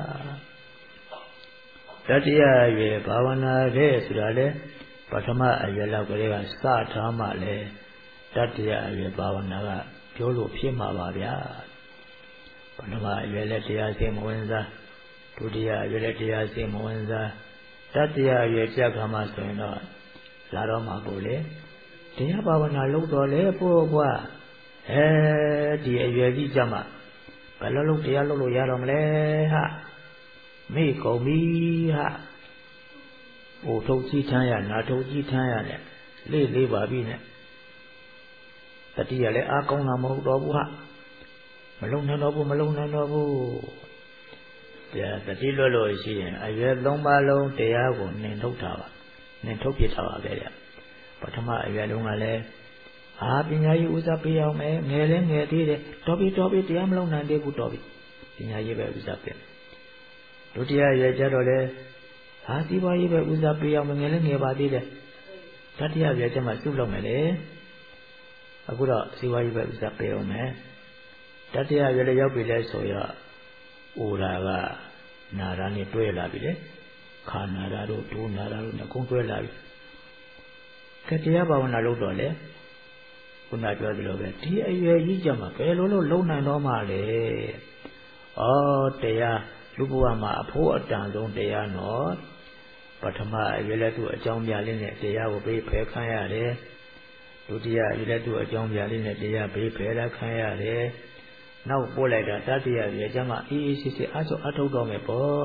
တတိယရွယ်ဘာဝနာတဲ့ဆိုတာလေပထမအရွယ်လောက်ကလေးကစထားမှလေတတိယအရွယ်ဘာဝနာကပြောလို့ဖြစ်မှာပါဗျာပထမအရွယ်လည်းတရားစိတ်မဝင်စားဒုတိယအရွယ်လည်းတရားစိတ်မဝင်စားတတိယအရွယ်ကြက်ခါမှဆိုရင်တော့လာတော့မှာပို့လေတရားဘာဝနာလုပ်တော့လေပို့ကွာအဲဒီအရွယ်ကြီးကြမှာဘယ်လိုလုပ်တရားလုပ်လို့ရတော့မလဲဟာမေ့ကုန်ပြီဟာဟိုထုတ်ကြည့်ထမ်းရနာထုတ်ကြည့်ထမ်းရနဲ့လေးလေးပါပြီနဲ့တတိယလည်းအားကောင်းတာမဟုတ်တော့ဘူးဟာမလုံနိုင်တော့ဘူးမလုံနိုင်တော့ဘူးတရားတတိလွတ်လို့ရှိရင်အရွယ်သုံးပါးလုံးတရားကိုနှင်ထုတ်တာပါနှင်ထုတ်ပြထားပါပဲဗျပထမအရွယ်လုံးကလည်းအာပညာရေးဥစ္စာပေးအောင်မယ်ငယ်လဲငယ်သေးတယ်တော်ပြီတော်ပြီတရားမလုံးနိုင်သေးဘူးတော်ပြီပညာရေးပဲဥစ္စာပေးဒုတိယရွယ်ကြတော့လေဟာစီးပွားရေးပဲဥစ္စာပေးအောင်ငယ်လဲငယ်ပါသေးတယ်တတိယရွယ်ကျမှစုလုပ်မယ်လေအခုတော့စီးပွားရေးပဲဥစ္စာပေးအောင်မယ်တတိယရွယ်လည်းရောက်ပြီလဲဆိုရအိုရာကနာရာနဲ့တွဲလာပြီလေခါနာရာတို့ဒုနာရာတို့နဲ့ကုန်တွဲလာပြီကတရားဘာဝနာလုပ်တော့လေခုနပြောသလိုပဲဒီအရွယ်ကြီးကြမှာဘယ်လိုလုပ်လုံနိုင်တော့မှလဲဩတရားလူဘဝမှာအဖို့အတန်ဆုံးတရားနော်ပထမအရွယ်လည်းသူ့အကြောင်းပြလေးနဲ့တရားကိုပေးဖယ်ခံရတယ်ဒုတိယအရွယ်လည်းသူ့အကြောင်းပြလေးနဲ့တရားပေးဖယ်လာခံရတယ်နောက်ပို့လိုက်တာတတိယအရွယ်ကျမှအေးအေးဆေးဆေးအထုတ်အထုတ်တော့မယ်ပေါ့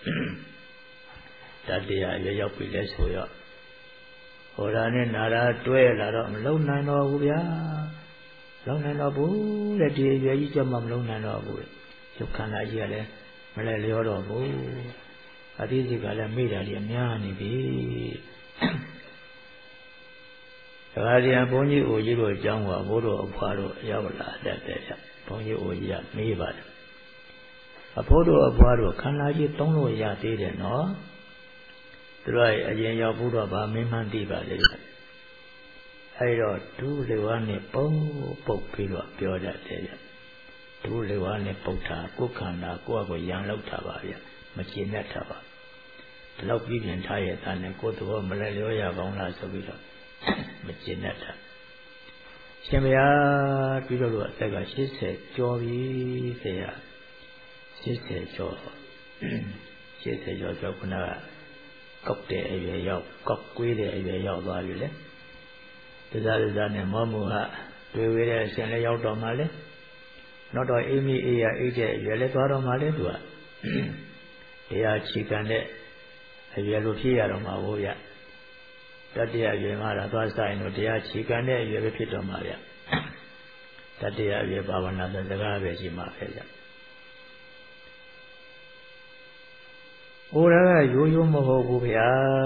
တတိယအရွယ်ရောက်ပြီလဲဆိုတော့ဟောရာနဲ့နာရာတွဲလာတော့မလုံနိုင်တော့ဘူးဗျာလုံနိုင်တော့ဘူးတဲ့ဒီရွယ်ကြီးကြမှမလုံနိုင်တော့ဘူးရုပ်ခန္ဓာကြီးကလည်းမလဲလျောတော့ဘူးအသိစိတ်ကလည်းမိတာကြီးအများနေပြီဒါကြရင်ဘုန်းကြီးအိုကြီးတို့အကြောင်းကဘိုးတို့အဖွားတို့ရောက်လာတတ်တယ်ဗျဘုန်းကြီးအိုကြီးကမေးပါတယ်အဖိုးတို့အဖွားတို့ခန္ဓာကြီးသုံးလို့ရသေးတယ်နော်သူတို့အရင်ရောက်ဘူးတော့ဗာမင်းမှန်းသိပါလေအဲ့တော့ဒုလေဝါနဲ့ပုတ်ပုတ်ပြီးတော့ပြောတတ်တယ်ဗျဒုလေဝါနဲ့ပုတ်တာကိုယ်ခန္ဓာကိုယ့်အကိုရန်လောက်တာပါဗျမကျင်တတ်တာပါဒီလောက်ပြီးပြင်ထားရဲ့သားနဲ့ကိုယ်သဘောမလဲလျောရကောင်းလားဆိုပြီးတော့မကျင်တတ်တာရှင်ဗျာပြီးတော့အသက်က၈၀ကျော်ပြီဆရာ၈၀ကျော်၈၀ကျော်ဆိုခုနကကောက်တဲ့အရွယ်ရောက်ကောက်ကွေးတဲ့အရွယ်ရောက်သွားပြီလေတစားတစားနဲ့မောမှုဟာတွေ့ဝေးတဲ့အရှင်လည်းရောက်တော့မှလေနောက်တော့အိမိအေးရအိတ်တဲ့အရွယ်လည်းသွားတော့မှလေသူကတရားချီကန်တဲ့အရွယ်လိုဖြစ်ရတော့မှာဘို့ဗျတတ္တရာရွယ်မှာတော့သွားဆိုင်တော့တရားချီကန်တဲ့အရွယ်ပဲဖြစ်တော့မှာဗျတတ္တရာရွယ်ဘာဝနာဆိုစကားပဲရှိမှာပဲဗျဟိုရကရိုးရိုးမဟုတ်ဘူးဗျာ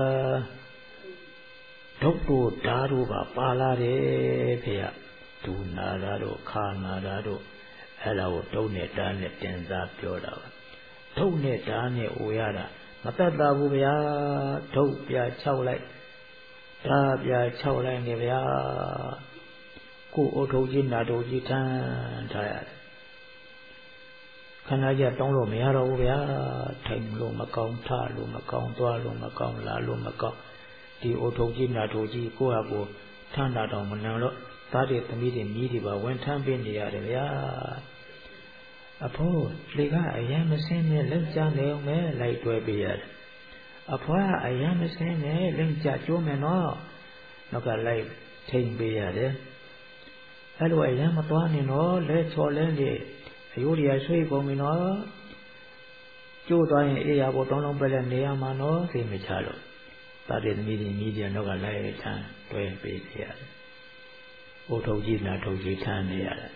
ဒုက္ခဓာတ်တို့ပါပါလာတယ်ဖေ။ဒူနာတာတို့ခါနာတာတို့အဲ့ဒါကိုဒုတ်နဲ့ဓာတ်နဲ့တင်စားပြောတာပါ။ဒုတ်နဲ့ဓာတ်နဲ့အိုရတာမတတ်တာဘူးဗျာ။ဒုတ်ပြ၆လိုက်ဓာတ်ပြ၆လိုက်နေဗျာ။ကိုယ်အထုပ်ကြီးနာထုပ်ကြီးထမ်းထားရတယ်။ခန္ဓာကြီးတောင်းလို့မရတော့ဘူးဗျာ။ထိုင်လို့မကောင်းထလို့မကောင်းသွားလို့မကောင်းလာလို့မကောင်းဒီအထုပ်ကြီးနာထုပ်ကြီးကိုယ့်ဟာကိုယ်ထမ်းတာတော့မနံလို့သားတွေသမီးတွေမြည်တွေပါဝန်ထမ်းပေးနေရတယ်ဗျာအဖိုးလေကအရန်မစင်းနဲ့လက်ကြနေအောင်ပဲလိုက်တွဲပေးရတယ်အဖွားအရန်မစင်းနဲ့လက်ကြကျိုးမယ်နော်နောက်ကလိုက်ထိန်ပေးရတယ်အဲ့လိုအရန်မသွားနေတော့လက်ချော်လဲနေအယိုးတွေကဆွေးကုန်ပြီနော်ကျိုးသွားရင်အေးရဖို့တောင်းလုံးပဲလဲနေရမှာနော်သိမချလို့သားတွေသမီးတွေမြည်တွေနောက်ကလိုက်ထမ်းတွဲပေးရတယ်ဘုထုပ်ကြီးနာထုပ်ကြီးထမ်းနေရတယ်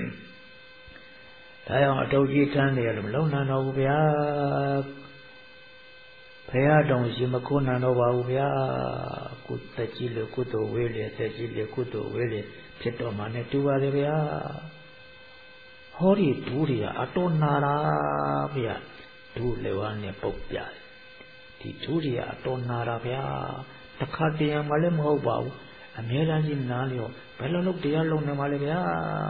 ဒါကြောင့်အထုပ်ကြီးထမ်းနေရလို့မလုံးနိုင်တော့ဘူးဗျာဖရာတောင်ရှိမခိုးနိုင်တော့ပါဘူးဗျာကုသကြီးလေကုသိုလ်ဝေးလေသက်ကြီးလေကုသိုလ်ဝေးလေဖြစ်တော့မှနဲ့တူပါတယ်ဗျာဟောဒီဒူးတွေကအတော်နာတာဗျာဒူးလေဝါနဲ့ပုတ်ပြတယ်ဒီဒူးတွေကအတော်နာတာဗျာတခါတရံမှလည်းမဟုတ်ပါဘူးအမြဲတမ်းကြီးနားလျော်ဘယ်လိုလုပ်တရားလုံးနေမှာလဲဗျာ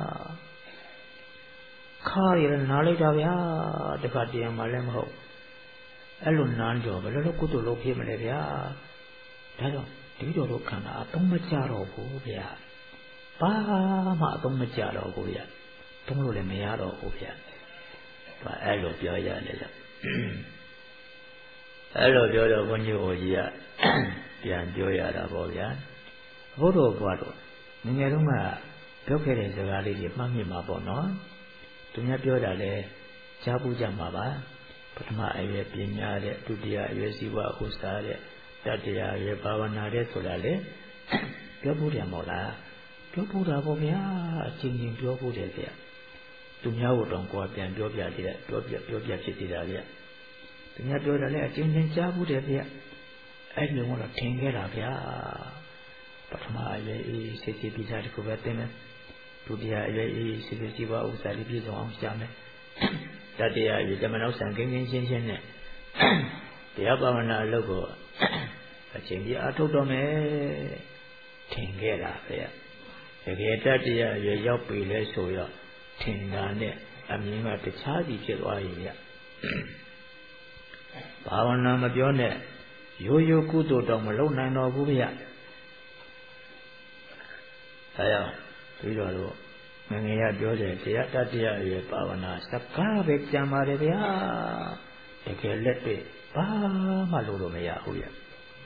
ခါရနားလိုက်တာဗျာတခါတရံမှလည်းမဟုတ်အဲ့လိုနားကြောဘယ်လိုလုပ်ကုသိုလ်လုပ်ဖြစ်မလဲဗျာဒါကြောင့်ဒီတော်တို့ခန္ဓာအသုံးမကျတော့ဘူးဗျာဘာမှအသုံးမကျတော့ဘူးဗျာသုံးလို့လည်းမရတော့ဘူးဗျာဒါအဲ့လိုပြောရတယ်လေအဲ့လိုပြောတော့ဘုန်းကြီးဟိုကြီးကပြန်ပြောရတာပေါ့ဗျာဘုရားဘွားတို့ငငယ်တုန်းကပြောခဲ့တဲ့စကားလေးတွေမှတ်မိမှာပေါ့နော်သူများပြောတာလဲကြားပူးကြမှာပါပထမအရွယ်ပညာတဲ့ဒုတိယအရွယ်ဇီဝဥစ္စာတဲ့တတိယအရွယ်ဘာဝနာတဲ့ဆိုတာလေပြောပူးတယ်မို့လားပြောပူးတာပေါ့ဗျာအချင်းချင်းပြောပူးတယ်ဗျာသူများတို့တော့ကိုယ်ပြန်ပြောပြသေးတယ်ပြောပြပြောပြဖြစ်သေးတာဗျာသူများပြောတာလဲအချင်းချင်းကြားပူးတယ်ဗျာအဲ့ဒီကတော့ထင်ခဲ့တာဗျာပထမအရွယ်အေးစေစီပိစာတခုပဲသိမယ်ဒုတိယအရွယ်အေးစေစီစီပါဥစ္စာလေးပြည့်စုံအောင်ရှာမယ်တတိယအရွယ်ဓမ္မနောက်ဆံကင်းကင်းရှင်းရှင်းနဲ့တရားဘာဝနာအလုပ်ကိုအချိန်ကြီးအထုတ်တော့မယ်ထင်ခဲ့တာပဲတကယ်တတိယအရွယ်ရောက်ပြီလဲဆိုတော့ထင်တာနဲ့အမြင်ကတခြားစီဖြစ်သွားရင်ဗျဘာဝနာမပြောနဲ့ရိုးရိုးကုသိုလ်တော့မလုပ်နိုင်တော့ဘူးဗျဒါကြောင့်ပြီးတော့လို့ငငယ်ရပြောတယ်တရားတတိယရဲ့ဘာဝနာစကားပဲကြံပါတယ်ဗျာတကယ်လက်တွေ့ဘာမှလုပ်လို့မရဘူးဗျ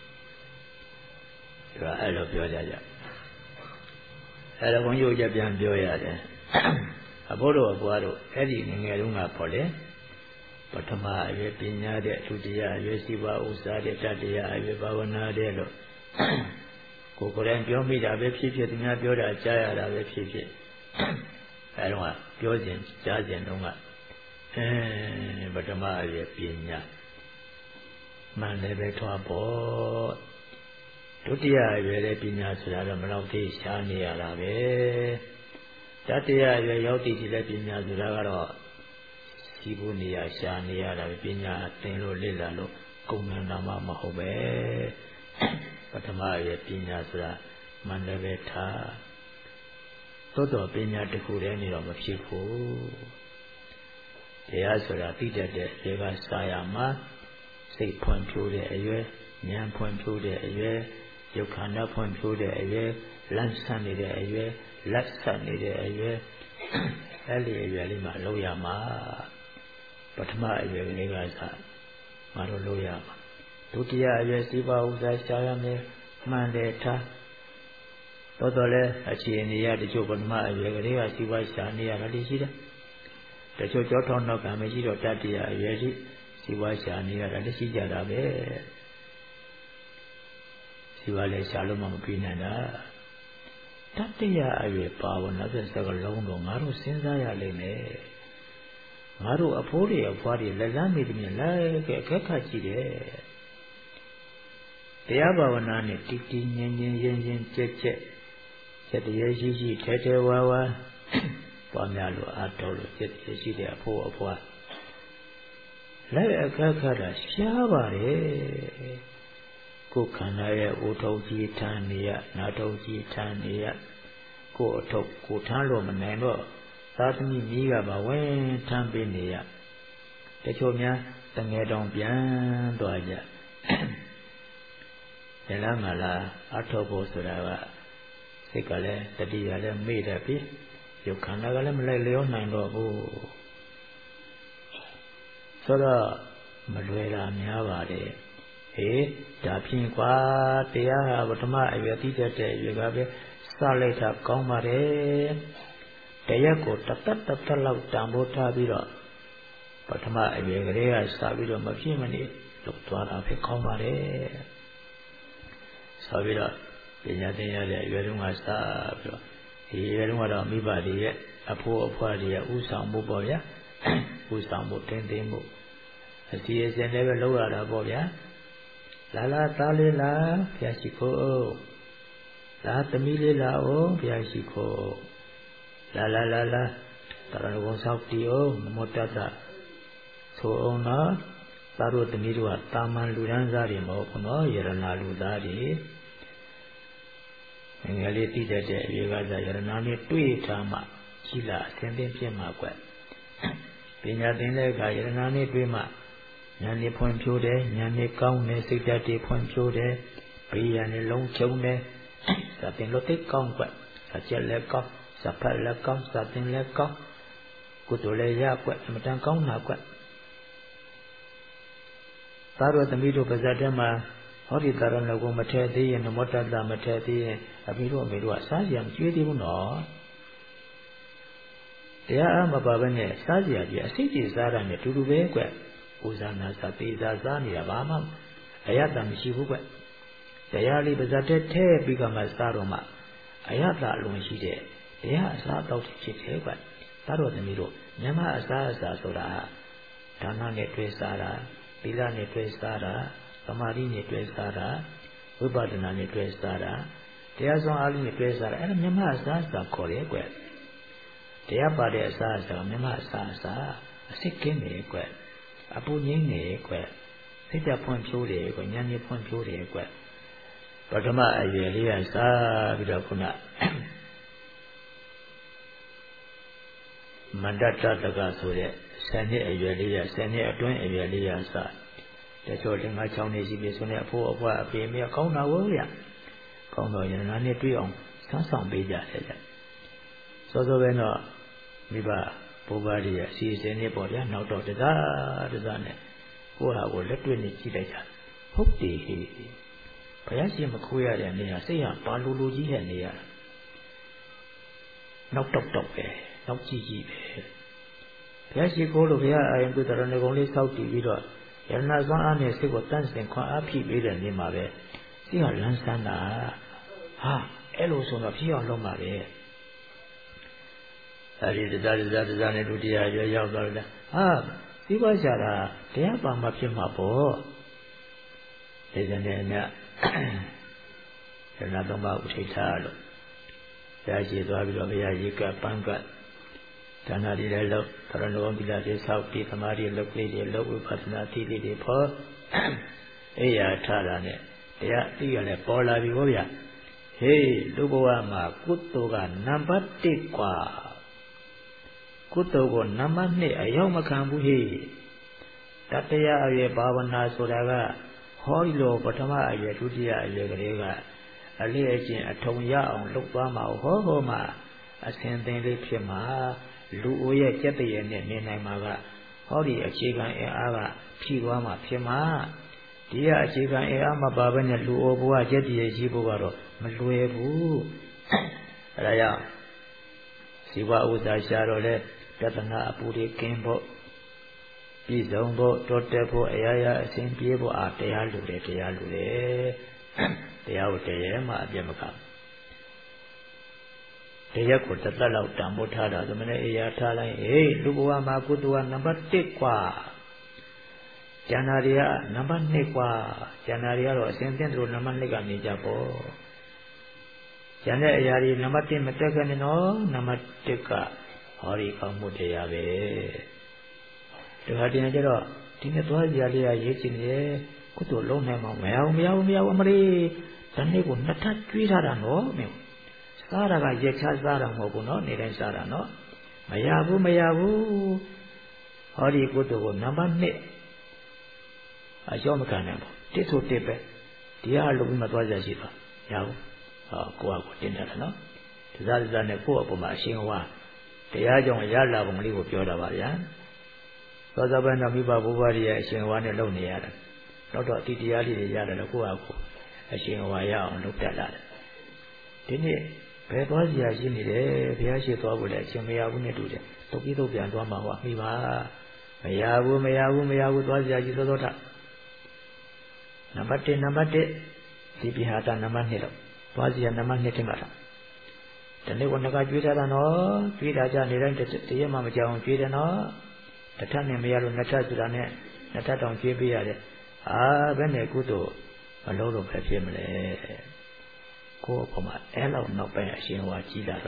ဒါအဲ့လိုပြောကြကြအဲ့တော့ဘုန်းကြီးကပြန်ပြောရတယ်အဘိုးတို့အဘွားတို့အဲ့ဒီငငယ်တုန်းကပေါ့လေပထမအရွယ်ပညာတဲ့ဒုတိယအရွယ်စီဝဥစ္စာတဲ့တတိယအရွယ်ဘာဝနာတဲ့လို့ကိုယ်ကိုယ်တိုင်ပြောမိတာပဲဖြစ်ဖြစ်သူများပြောတာကြားရတာပဲဖြစ်ဖြစ်အဲတော့ပြောစဉ်ကြားစဉ်တုန်းကအဲပထမအရွယ်ပညာမှန်လည်းပဲထွားပေါ့ဒုတိယအရွယ်လည်းပညာဆိုတာတော့မလောက်သေးရှားနေရတာပဲတတိယအရွယ်ရောက်တည်ကြည်လည်းပညာဆိုတာကတော့ဒီဘုနေရာရှားနေရတာပဲပညာသင်လို့လေ့လာလို့ကုန်နေတာမှမဟုတ်ပဲပထမရဲ့ပညာဆိုတာ Mandaveta Toto Pina de Kureni of Chifu the Asura Peter de Eva Sayama six point two the aye, nine point two the aye, Yokana point two the aye, Lunch Sunday the aye, Last Sunday the aye, Early Ayalima Loyama, Patma Ayagasa, Maro Loyama. Tutia Yesiba Uza Sayame, Mandeta. Totole, a Chinia, the Jopama, Yagria, Siva Shania, Radishida. The Choton no Kamaji or Tatia, Yesi, Siva Shania, Radishida, Sivale Salomon Pinana. Tatia, I will power another second long, Maru Sensaya Lene. Maru Apoli of what is Lazami, like a Kakachi. The Abawanani, Titi, Yen Yen Yen Cheche. Set the Yashi, Tete Wawa, Pamalo, Atolo, Set the City of Poor Poor. Let a Kakara, Shabare Kukanaya, Utoji Tania, Natoji Tania, Go to Kutalo Manano, Tatmi Niga Bawen Tambinia. The Chomia, the Nedon Bian Doja. The Lamala, Atobo Sudava. Sikale, the dear made a bit. You can't let them lay leon nine logo. So the Maduela Miavade, eh, Tapin qua, Tia, Batama, I will teach it, you have a solid up comare. Tayako, Tata, Tata, Love, Tambo Tabira. Batama, I will rea, Saviro Machimani, look to a comare. Savira. Pinyatenya le yelunga sta bro di yelunga do mi ba de ye apho apwa de ye u saung mo po bya u saung mo tin tin mo asi asin le be lou ya da po bya la la ta le la phya shi ko la tami le la o phya shi ko la la la la taran won sauk ti o namo tassa so on na ta ro tami do ka taman lu dan sa de mo ko no yarana lu da de And I let it at you guys are not two tama, Chila, sending Pima quet. Pinatin like I ran it Pima. Nani point to there, Nani count, Nessy daddy point to there, P and a long chone, something lotic conquet, such a lecco, Sapa lecco, something lecco. Good to lay up, Matan count now quet. That was the middle of Zadema. Hori taran lagu mateti and motata mateti, a miru miru asasiam, Judy no. There are Mababane, Sasia, a city Zara and a Turube, Uzana Sati Zazani, Abama, Ayatam Shibuque. The Yali Bazate te become a Saroma. Ayata Lumishide. They are Sat out Chit, but Taro the middle. Nama Asasa Sora. Tana Netwe Sara, Pila Netwe Sara. Samari Netwe Sara, Ubadana Netwe Sara, there are some Ali Netwe Sara, and Mema Sasa Korea. They are by the Sasa, Mema Sasa, a sick king, a pudding, sit upon Chode, when Yanni Pont Chode, but a ma, I really saw Vidapuna Mandata Tagasure, send it a year, send it a twin a year, sir. The children are Chinese based on a poor of a premier corner warrior. Corner in an annetrion, some beja. So the way no Miba, Povadia, sees anybody, not of the Zane, who have let win it. Hope he. Payasi Makuya and Nia say a Paluluji and Nia. Not top top, not Gigi. Payasi called over here, I am good at only South T V. And as one army say what dancing quite a peep with an imave. See how Lansana. Ah, Eloson of here Lomare. That is that is that is an edudia, your Ah, see why Jara, they have a mapima po. Isn't it? You're not about Chitalo. Yaji Dwabia Yika Panka. Tanadi love, Tarano Villa, South Peter Maria, Lockley, Local Personality, the poor. Eya Tarane. They are eagerly Paula Vivoria. Hey, Lubawama, Kutoga, number tikwa. Kutogo, number ne, a yomakambuhi. Tataya, a Bavana Sodaga, Holo, Patama, a Yetudia, a Yegrega, a Legion, a Tonya, on Lubama, Homa, a Sending Pima, Luya, Jeti, and Nenamaga, Hori, a chicken, a Ara, Piwama, Pima. Dia chicken, a Ama Baban, and Luoboa, Jeti, a Jibogaro. Maluebu Raya Siwa Uda Sharole, Tatana Puri Kimbo, Pizombo, Totepo, Aya, Saint Piebo, Atealure, Tealure, Teautema, Yamaka. Teyako Tatala, Tambotada, the Mene Tala, eh, Lugua Makutua, number Tikwa. Janaria, number Nikwa, Janaria, or Sentendro, Namanega Nijapo. Jane Yari Namati Mataganino, Namatika, Hori Kamuteave. To Hadinajero, Tinatua Yalia Yechin, Kutu Lonema, Meow, Meow, Meow, Marie, Tanibu, Nata, Twitarano, Mew. Saraga Yexazara Moguno, Niran Sarano, Mayabu, Mayabu, Hori Kutu, Namane, a Jomakanam, Titu Tipe, Dia Lumatwaja Shiva, Yaw. Kuwa dinner, no? That is an echo of my Shinwa. The Yajon Yala won't leave with your Lavarian. So the band of Viva Buvaria, Shinwan alone here. Not a Titiali Yada Kuaku, a Shinwaya looked at that. Didn't it? Peposia Jinide, Piashi Tobule, Chimia Winnetude, Tokito Piantoma, Viva, Mayabu, Mayabu, Mayabu, was Yajidota. Number ten, number ten, Sipihata Namanhilo. Wazia Naman Netimata. The Newanaka Judarano, Judaja Nirent, the Yamamaja Judano, the Tanimiaru Natajane, Nataton Jibiade, Ah, Benegudo, a load of her family. Go Poma, Ella no pay a Shinwa Chida.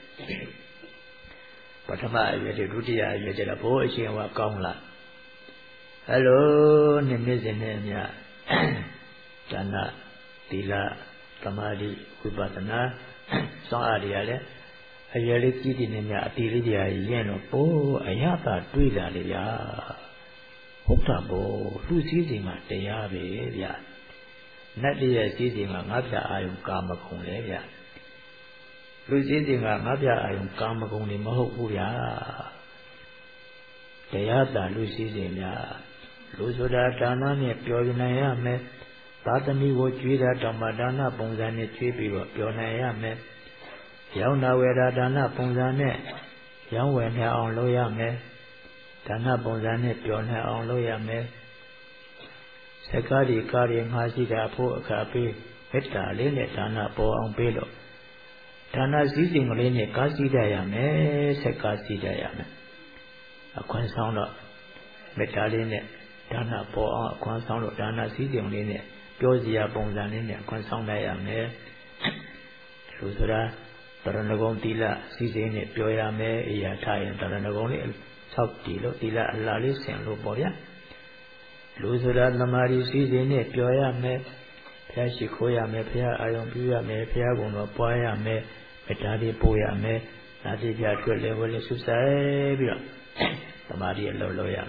Patama, you did Rudia, you did a boy, Shinwa Kongla. Hello, Nimizinia, Jana, Tila. Tamari, Kubatana, Sariale, a Yeliki Dinia, Tilidia, Yeno, oh, Ayata, Twidalia, Hotabo, Lucizima, Teavia, Nadia Sizima, Mabia, I am Kama Conleya, Lucizima, Mabia, I am Kama Conli Mohuya, Teata, Lucizima, Luzoda, Dana, Piorinaya, me. Tatami would treat at Tamadana Ponzane Chipi or Pionayame. Yauna Wera Dana Ponzane, Young when her on Loyame, Dana Ponzane Piona on Loyame. Sekari Kari Masida Po Kapi, Heta Lene Dana Po on Pelo. Dana seizing Lene Kasidayame, Sekasidayame. A quan sound of Metaline, Dana Po on a quan sound of Dana seizing Lene. Josia Bonzanine, Consonayame, Lusura, Taranagon Tila, Sizine, Pioyame, Yatai, and Taranagon, South Tilo, Tila, Lalis, and Luboya. Lusura, Namari, Sizine, Pioyame, Piashikoyame, Pia, Ion Piagono, Poyame, Metadi Poyame, Nadia to a level of society, the Maria Loloyame.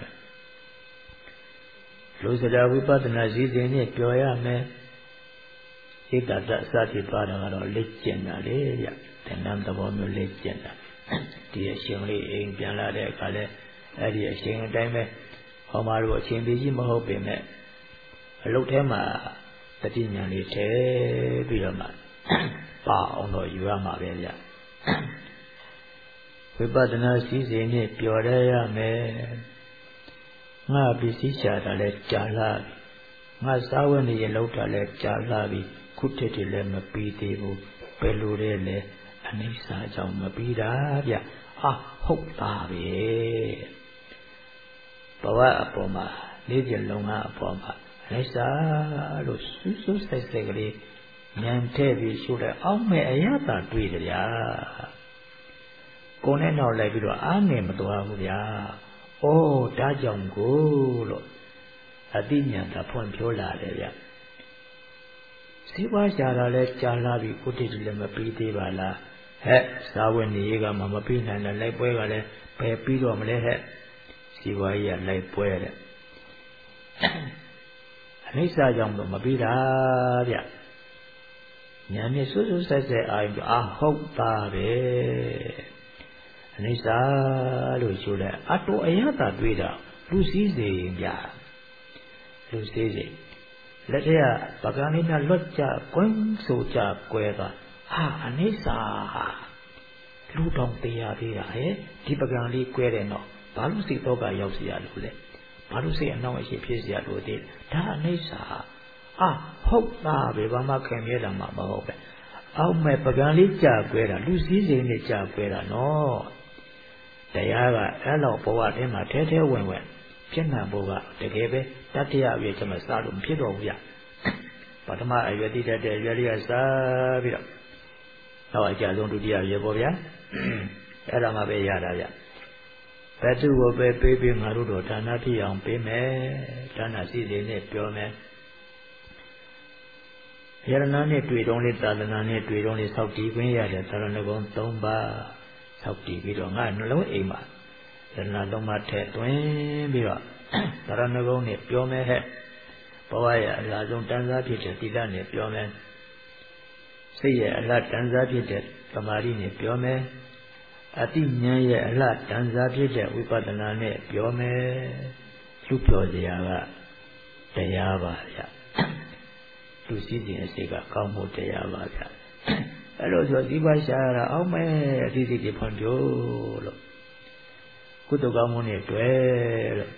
Lusada Vipatana Zizine, Pioyame, Ita Sati Padano, Legenda, the Nantamo Legenda. Dear Shimli in Piana de Cale, Eddie Shing Dame, Homaru Chimbiji Mohopime. I looked him a Tatina Lite Biloma. Pa, no, you are Maria. Vipatana Zizine, Pioyame. Nga Bisisha le Jalabi. Nga Sawan Yelota le Jalabi, Kuteti le Mapitibu, Pelurele, Anisa Jam Mapida, Ah, Hope Babi. Bawa Apoma, Lydia Longa Apoma, Nisa, Lusus Segri, Nantevi Sura, Ome Ayata Twidia. Coneno Levido Anem Doavudia. Oh, Dajango, Adinia, the point Piola, စီးပွားရှာတာလဲကြာလာပြီကိုတိတိလည်းမပြီးသေးပါလားဟဲ့စာဝင်နေကမှမပြီးနိုင်တဲ့လိုက်ပွဲကလည်းဘယ်ပြီးတော့မလဲဟဲ့စီးပွားကြီးကလိုက်ပွဲတဲ့အနိစ္စကြောင့်တော့မပြီးတာဗျညာနဲ့ဆွဆွဆက်ဆက်အာရုံအာဟုတ်ပါပဲအနိစ္စလို့ဆိုလဲအတူအယတာတွေးတာလူစည်းစိမ်ဗျလူစည်းစိမ်လက်ထက်ကပကံလေးနဲ့လွတ်ကြကွင်းဆိုကြကွဲသွားဟာအနိစ္စဟာလူတောင်တရားသေးတာဟဲ့ဒီပကံလေးကွဲတယ်နော်ဘာလို့စိတ်တော့ကရောက်เสียရလို့လဲဘာလို့စိတ်အနှောင့်အယှက်ဖြစ်เสียရလို့ဒီဒါအနိစ္စအာဟုတ်ပါပဲဘာမှခင်မြဲတာမှမဟုတ်ပဲအောက်မဲ့ပကံလေးကြာကွဲတာလူစည်းစိမ်နဲ့ကြာကွဲတာနော်တရားကအဲ့လောက်ဘဝထဲမှာထဲထဲဝင်ဝင်ဖြစ်နိုင်ဖို့ကတကယ်ပဲတတ္တရအရွယ်ကျမစားလို့မဖြစ်တော့ဘူးဗျပထမအရွယ်တိတတ်တဲ့အရွယ်လေးကစားပြီးတော့နောက်အကြဆုံးဒုတိယအရွယ်ပေါ့ဗျာအဲ့ဒါမှပဲရတာဗျဘယ်သူ့ကိုပဲပေးပေးငါတို့တော့ဌာနဖြစ်အောင်ပေးမယ်ဌာနစီစဉ်နဲ့ပြောမယ်ယရဏနဲ့တွေ့တုံးလေးသာသနာနဲ့တွေ့တုံးလေးဆောက်တည်ခွင့်ရတယ်သာရဏဂုံ၃ပါးဆောက်တည်ပြီးတော့ငါနှလုံးအိမ်မှာယရဏသုံးပါးထည့်သွင်းပြီးတော့သာရဏဂုံနဲ့ပြောမယ်ဟဲ့ဘဝရဲ့အလားဆုံးတန်စားဖြစ်တဲ့သီလနဲ့ပြောမယ်စိတ်ရဲ့အလားတန်စားဖြစ်တဲ့သမာဓိနဲ့ပြောမယ်အတိဉာဏ်ရဲ့အလားတန်စားဖြစ်တဲ့ဝိပဿနာနဲ့ပြောမယ်လူပြောစရာကတရားပါဗျလူစည်းစိမ်အစိတ်ကကောင်းမှုတရားပါဗျအဲ့လိုဆိုဒီပါရှာရတာအောက်မဲ့အသိစိတ်တွေဖွံ့ဖြိုးလို့ကုသိုလ်ကောင်းမှုနဲ့တွေ့လို့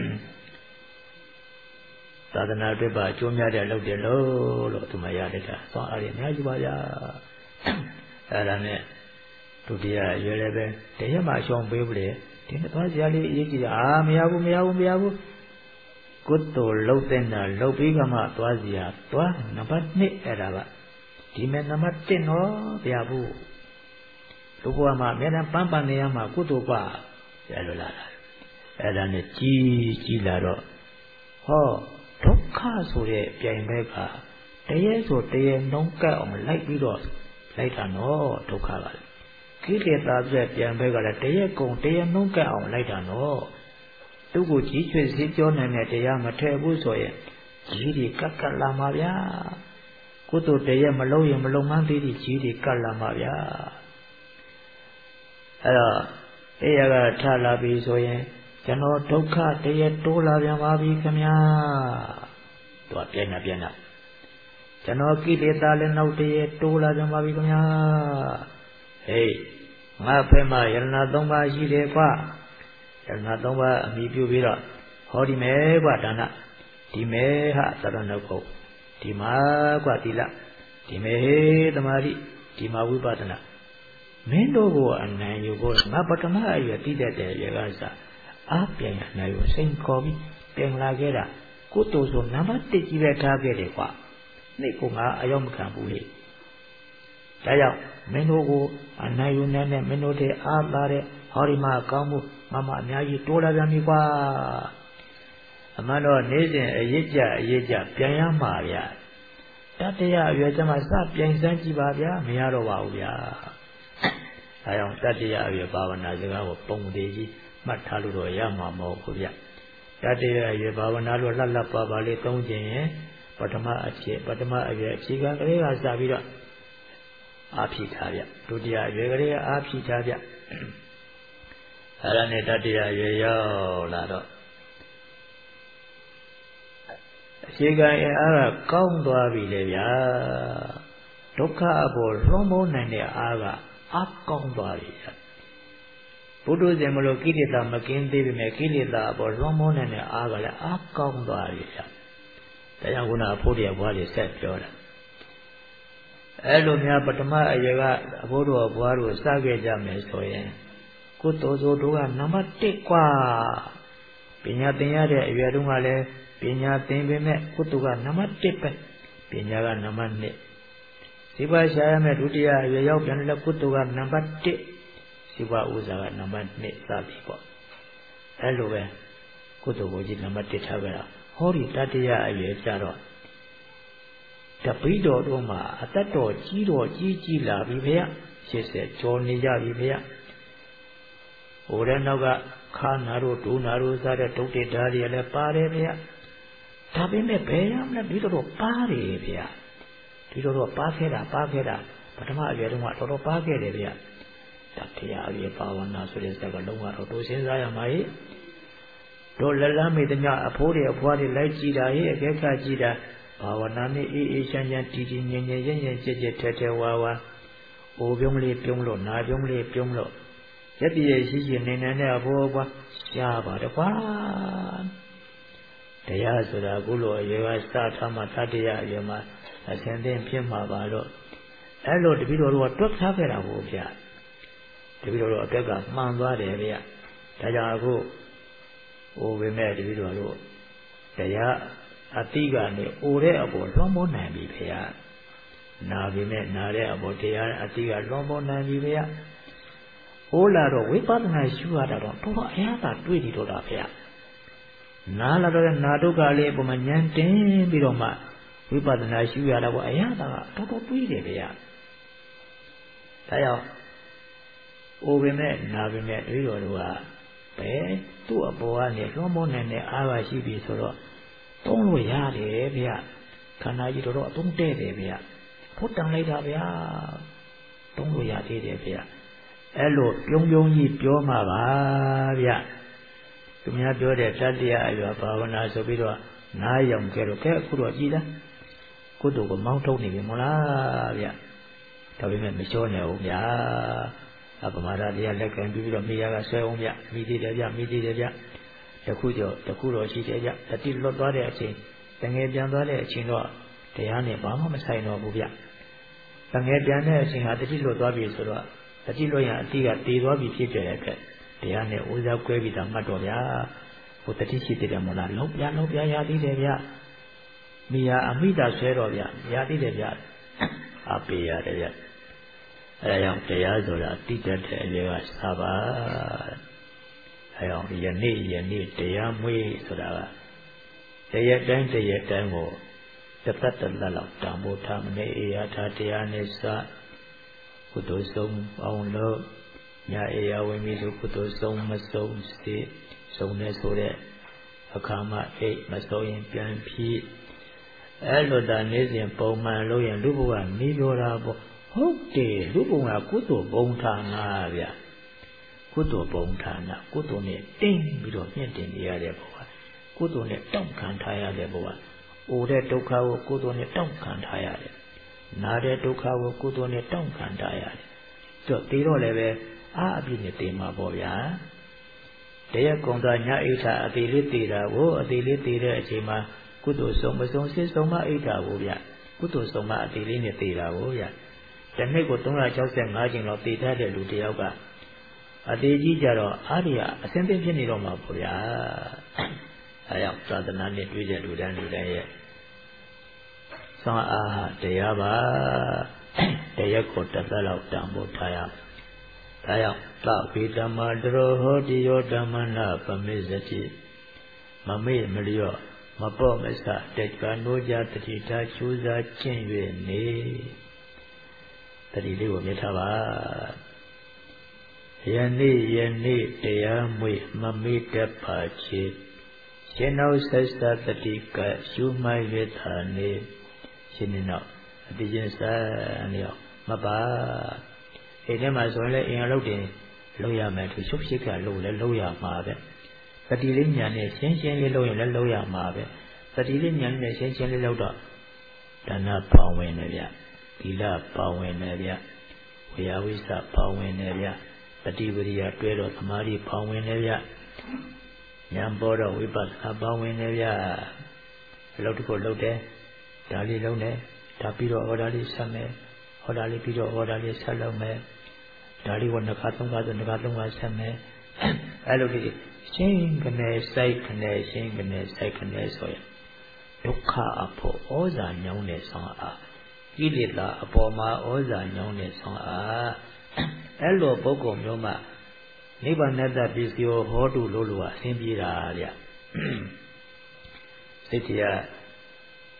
သာသနာ့အတွက်ပါအကျိုးများတဲ့လုပ်တယ်လို့လို့သူမရတဲ့တာသွားအားရအများကြီးပါဗျာအဲ့ဒါနဲ့ဒုတိယရွယ်လည်းပဲတရက်မှရှောင်ပေးဘူးလေဒီမှာသွားစရာလေးအရေးကြီးတာအာမရဘူးမရဘူးမရဘူးကုသိုလ်လုပ်တဲ့နာလုပ်ပြီးကမှသွားစရာသွားနံပါတ်၂အဲ့ဒါပါဒီမဲ့နံပါတ်၁နော်ဗျာဘူးလူဘဝမှာအများနဲ့ပန်းပန်းနေရမှာကုသိုလ်ပါရလို့လာတာအဲ့ဒါနဲ့ကြီးကြီးလာတော့ဟောဒုက္ခဆိုတဲ့ပြိုင်ဘက်ကတရေဆိုတရေနှုံးကပ်အောင်လိုက်ပြီးတော့လိုက်တာနော်ဒုက္ခကလည်းကိလေသာပြည့်ပြိုင်ဘက်ကလည်းတရေကုံတရေနှုံးကပ်အောင်လိုက်တာနော်သူ့ကိုကြီးချွေစည်းပြောနိုင်တဲ့တရားမထည့်ဘူးဆိုရင်ကြီးတွေကပ်ကပ်လာမှာဗျာကုသိုလ်တရေမလုံးရင်မလုံးမှန်းသေးတဲ့ကြီးတွေကပ်လာမှာဗျာအဲ့တော့တရားကထလာပြီဆိုရင်ကျွန်တော်ဒုက္ခတရေတိုးလာပြန်ပါပြီခင်ဗျာသူကပြင်းနေပြင်းနေကျွန်တော်ကိလေသာလည်းနောက်တရေတိုးလာပြန်ပါပြီခင်ဗျာဟေးငါဖက်မှာယရဏသုံးပါးရှိတယ်ကွာယရဏသုံးပါးအမိပြုပြီးတော့ဟောဒီမဲကွာဒါနဒီမဲဟာသရဏဂုတ်ဒီမှာကွာသီလဒီမဲဟေးသမာဓိဒီမှာဝိပဿနာမင်းတို့ကိုအနံ့ယူဖို့ငါပထမအရွယ်တည်တတ်တဲ့ရေကစားအားပြန်ရနိုင်လို့စိန်ခေါ်ပြီးပြန်လာခဲ့တာကုသိုလ်ဆိုနံပါတ်၁ကြီးပဲထားခဲ့တယ်ကွာနှိတ်ကငါအယောမခံဘူးလေဒါကြောင့်မင်းတို့ကိုအနံ့ယူနေနဲ့မင်းတို့တဲ့အားလာတဲ့ဟောဒီမှာကောင်းမှုမမအများကြီးတိုးလာပြန်ပြီကွာအမှန်တော့နေ့စဉ်အရေးကြအရေးကြပြန်ရမှာဗျာတတရအရွယ်ကျမှစပြန်စမ်းကြည့်ပါဗျာမရတော့ပါဘူးဗျာအဲကြောင့်တတရအရွယ်ဘာဝနာစကားကိုပုံသေးကြီးမှတ်ထားလို့တော့ရမှာမဟုတ်ဘူးဗျတတရအရွယ်ဘာဝနာလို့လှလှပါပါလေးသုံးခြင်းရင်ပထမအဖြစ်ပထမအရွယ်အခြေခံကလေးကစပြီးတော့အာဖြိထားဗျဒုတိယအရွယ်ကလေးကအာဖြိထားဗျအဲဒါနဲ့တတရအရွယ်ရောက်လာတော့အခြေခံအင်အားကကောင်းသွားပြီလေဗျာဒုက္ခအပေါ်လွှမ်းမိုးနိုင်တဲ့အားကအကောင်းသွားပြီဗျာဘုဒ္ဓဇင်မလို့ကိလေသာမကင်းသေးပေမဲ့ကိလေသာအပေါ်လွှမ်းမိုးနိုင်တဲ့အားကလည်းအကောင်းသွားပြီဗျာဒါကြောင့်ခုနအဖို့တရားဘွားလေးဆက်ပြောတာအဲ့လိုများပထမအရွယ်ကအဖို့တော်ဘွားတို့စခဲ့ကြမယ်ဆိုရင်ကုသိုလ်ဆိုတို့ကနံပါတ်၁กว่าပညာသင်ရတဲ့အရွယ်တုန်းကလည်းပညာသင်ပေမဲ့ကုသိုလ်ကနံပါတ်၁ပဲပညာကနံပါတ်၂စိပါရှာရမယ်ဒုတိယအရွယ်ရောက်ပြန်တဲ့ကုသိုလ်ကနံပါတ်၁စိပါဥစ္စာကနံပါတ်၂စသည်ပေါ့အဲ့လိုပဲကုသိုလ်ကိုကြီးနံပါတ်၁ထားကြတာဟောဒီတတိယအရွယ်ကြတော့တတပိတော်တို့မှာအသက်တော်ကြီးတော်ကြီးကြီးလာပြီဖေရှစ်ဆယ်ကျော်နေကြပြီဖေဟိုတဲ့နောက်ကခါနာတို့ဒူနာတို့စတဲ့ဒုတ်တေဓာတွေလည်းပါတယ်ဖေဒါပေမဲ့ဘယ်ရမလဲဒီတော့ပါတယ်ဖေဒီတော့ပါခဲ့တာပါခဲ့တာပထမအရွယ်တုန်းကတော်တော်ပါခဲ့တယ်ဖေတတရားအရွယ်ပါဝနာဆိုတဲ့စကားလုံးကတော့တို့စဉ်းစားရမှာဟိတို့လက်လမ်းမေတ္တညအဖိုးတွေအဖွားတွေလိုက်ကြည့်တာဟိအကဲခတ်ကြည့်တာဘာဝနာနဲ့အေးအေးချမ်းချမ်းတည်တည်ငြိမ်ငြိမ်ရဲရဲကြက်ကြက်ထဲထဲဝါဝါအိုပြုံးလေးပြုံးလို့နာပြုံးလေးပြုံးလို့ရက်တည်းရှိရှိနေနေတဲ့အဖိုးကွာရှားပါတကွာတရားဆိုတာကုလိုအရွယ်ကစထားမှတတရားအရွယ်မှာအစဉ်သင်ဖြစ်မှာပါတော့အဲ့လိုတပည့်တော်တို့ကတွက်ထားခဲ့တာကိုဗျတပည့်တော်တို့အတက်ကမှန်သွားတယ်ဗျဒါကြောင့်အခုဟိုပေမဲ့တပည့်တော်တို့တရားအတိကနေအိုတဲ့အပေါ်လွှမ်းမိုးနိုင်ပြီဖေရနာပေမဲ့နာတဲ့အပေါ်တရားအတိကလွှမ်းမိုးနိုင်ပြီဖေရအိုးလာတော့ဝိပဿနာရှုရတာတော့တော်တော်အရသာတွေ့နေတော့တာဖေရနာလာတော့နာဒုက္ခလေးပုံမှန်ဉာဏ်တင်ပြီးတော့မှဝိပဿနာရှုရတာကအရသာကတော်တော်တွေ့တယ်ဖေရဒါကြောင့်အိုပေမဲ့နာပေမဲ့တွေးတော်တို့ကပဲသူ့အပေါ်ကနေလွှမ်းမိုးနိုင်တဲ့အားပါရှိပြီဆိုတော့သုံးလို့ရတယ်ဗျခန္ဓာကြီးတော်တော်အသုံးတဲ့တယ်ဗျဖုတ်တန်လိုက်တာဗျသုံးလို့ရသေးတယ်ဗျအဲ့လိုပြုံးပြုံးကြီးပြောမှာပါဗျသူများပြောတဲ့တတ္တရားအရွယ်ဘာဝနာဆိုပြီးတော့နားရောင်ကြတော့ကဲအခုတော့ကြည်လားကုသိုလ်ကိုမောင်းထုတ်နေပြီမို့လားဗျဒါပေမဲ့မလျှောနေဘူးဗျအပမာဒတရားလက်ကင်ပြီးတော့မိယာကဆွဲအောင်ဗျမိသေးတယ်ဗျမိသေးတယ်ဗျတခုကျော်တခုတော့ရှိတယ်ဗျတတိလွတ်သွားတဲ့အချိန်တငယ်ပြန်သွားတဲ့အချိန်တော့တရားနဲ့ဘာမှမဆိုင်တော့ဘူးဗျတငယ်ပြန်တဲ့အချိန်ဟာတတိလွတ်သွားပြီဆိုတော့တတိလွတ်ရင်အတိကတည်သွားပြီဖြစ်တဲ့အတွက်တရားနဲ့ဦးစားကွဲပြီးတော့မှတ်တော့ဗျာဟိုတတိရှိတယ်မို့လားလုံးပြလုံးပြရသေးတယ်ဗျမိယာအမိတာဆွဲတော့ဗျရသေးတယ်ဗျအပေးရတယ်ဗျအဲဒါကြောင့်တရားဆိုတာတိတတ်တဲ့အရွယ်ကစပါအဲကြောင့်ယနေ့ယနေ့တရားမွေးဆိုတာကတရက်တိုင်းတရက်တိုင်းကိုတသက်တသက်လောက်တန်ဖိုးထားမနေအေရထားတရားနဲ့စကုသိုလ်ဆုံးအောင်လို့ညာအေရဝင်ပြီးဆိုကုသိုလ်ဆုံးမဆုံးစေဆုံးနေဆိုတဲ့အခါမှအိတ်မဆုံးရင်ပြန်ဖြစ်အဲလိုတာနေစဉ်ပုံမှန်လို့ရင်လူဘဝနေပြောတာပေါ့ဟုတ်တယ်လူဘဝကုသိုလ်ဘုံဌာနဗျကုသိုလ်ဘုံဌာနကုသိုလ်နဲ့တင်းပြီးတော့မြင့်တင်နေရတဲ့ဘဝကုသိုလ်နဲ့တောင့်ခံထားရတဲ့ဘဝအိုတဲ့ဒုက္ခကိုကုသိုလ်နဲ့တောင့်ခံထားရတယ်နာတဲ့ဒုက္ခကိုကုသိုလ်နဲ့တောင့်ခံထားရတယ်တော့ဒီတော့လည်းပဲအာအပြည့်နဲ့တင်မှာပေါ့ဗျာတရက်ကုံသွားညအိဋ္ဌအသေးလေးတည်တာကိုအသေးလေးတည်တဲ့အချိန်မှာကုသိုလ်ဆုံးမဆုံးစစ်ဆုံးမအိဋ္ဌကိုဗျကုသိုလ်ဆုံးမအသေးလေးနဲ့တည်တာကိုဗျတနေ့ကိုသုံးရာ၆၅ချိန်လောက်တည်ထားတဲ့လူတယောက်ကအသေးကြီးကြတော့အားရအစင်းသိဖြစ်နေတော့မှာပေါ့ဗျာအဲကြောင့်သာသနာနဲ့တွေ့တဲ့လူတိုင်းလူတိုင်းရဲ့သောအားတရားပါတရားကိုတစ်သက်လောက်တန်ဖို့ထားရဒါကြောင့်သဗေဓမ္မာတရောဟောတိယောဓမ္မနာပမေဇတိမမေ့မလျော့မပေါ့မဆတက်ကနိုးကြတတိထားချူစားကျင့်၍နေတတိလေးကိုမြတ်ထားပါယနေ့ယနေ့တရားမွေမမေ့တတ်ပါချေရှင်နောက်ဆက်စတတိကရှုမှတ်၍သာနေရှင်နေနောက်အတိကျစံလျောက်မပါအိမ်ထဲမှာဆိုရင်လည်းအင်အားလုပ်တယ်လုပ်ရမယ်သူရှုပ်ရှိကလုပ်လဲလုပ်ရမှာပဲတတိလေးညာနဲ့ရှင်းရှင်းလေးလုပ်ရင်လည်းလုပ်ရမှာပဲတတိလေးညာနဲ့ရှင်းရှင်းလေးလုပ်တော့ဒါနပေါဝင်တယ်ဗျသီလပေါဝင်တယ်ဗျဝေယဝိသပေါဝင်တယ်ဗျတတိဝရိယတွဲတော့သမာဓိပေါဝင်တယ်ဗျဉာဏ်ပေါ်တော့ဝိပဿနာပေါဝင်တယ်ဗျအလုပ်တစ်ခုလုပ်တယ်ဒါလေးလုံးတယ်ဒါပြီးတော့ဟောတာလေးဆက်မယ်ဟောတာလေးပြီးတော့ဟောတာလေးဆက်လုပ်မယ်ဒါလေးကနှစ်ခါသုံးခါဆိုနှစ်ခါသုံးခါဆက်မယ်အဲ့လိုလေးရှင်းကနေစိုက်ကနေရှင်းကနေစိုက်ကနေဆိုရင်ဒုက္ခအဖို့ဩဇာညောင်းတဲ့ဆောင်းအားကိလေသာအပေါ်မှာဩဇာညောင်းတဲ့ဆောင်းအားအဲ့လိုပုဂ္ဂိုလ်မျိုးမှနိဗ္ဗာန်တ္တပစ္စည်းဟောတုလို့လို့အဆင်းပြေတာဗျစိတ်တရား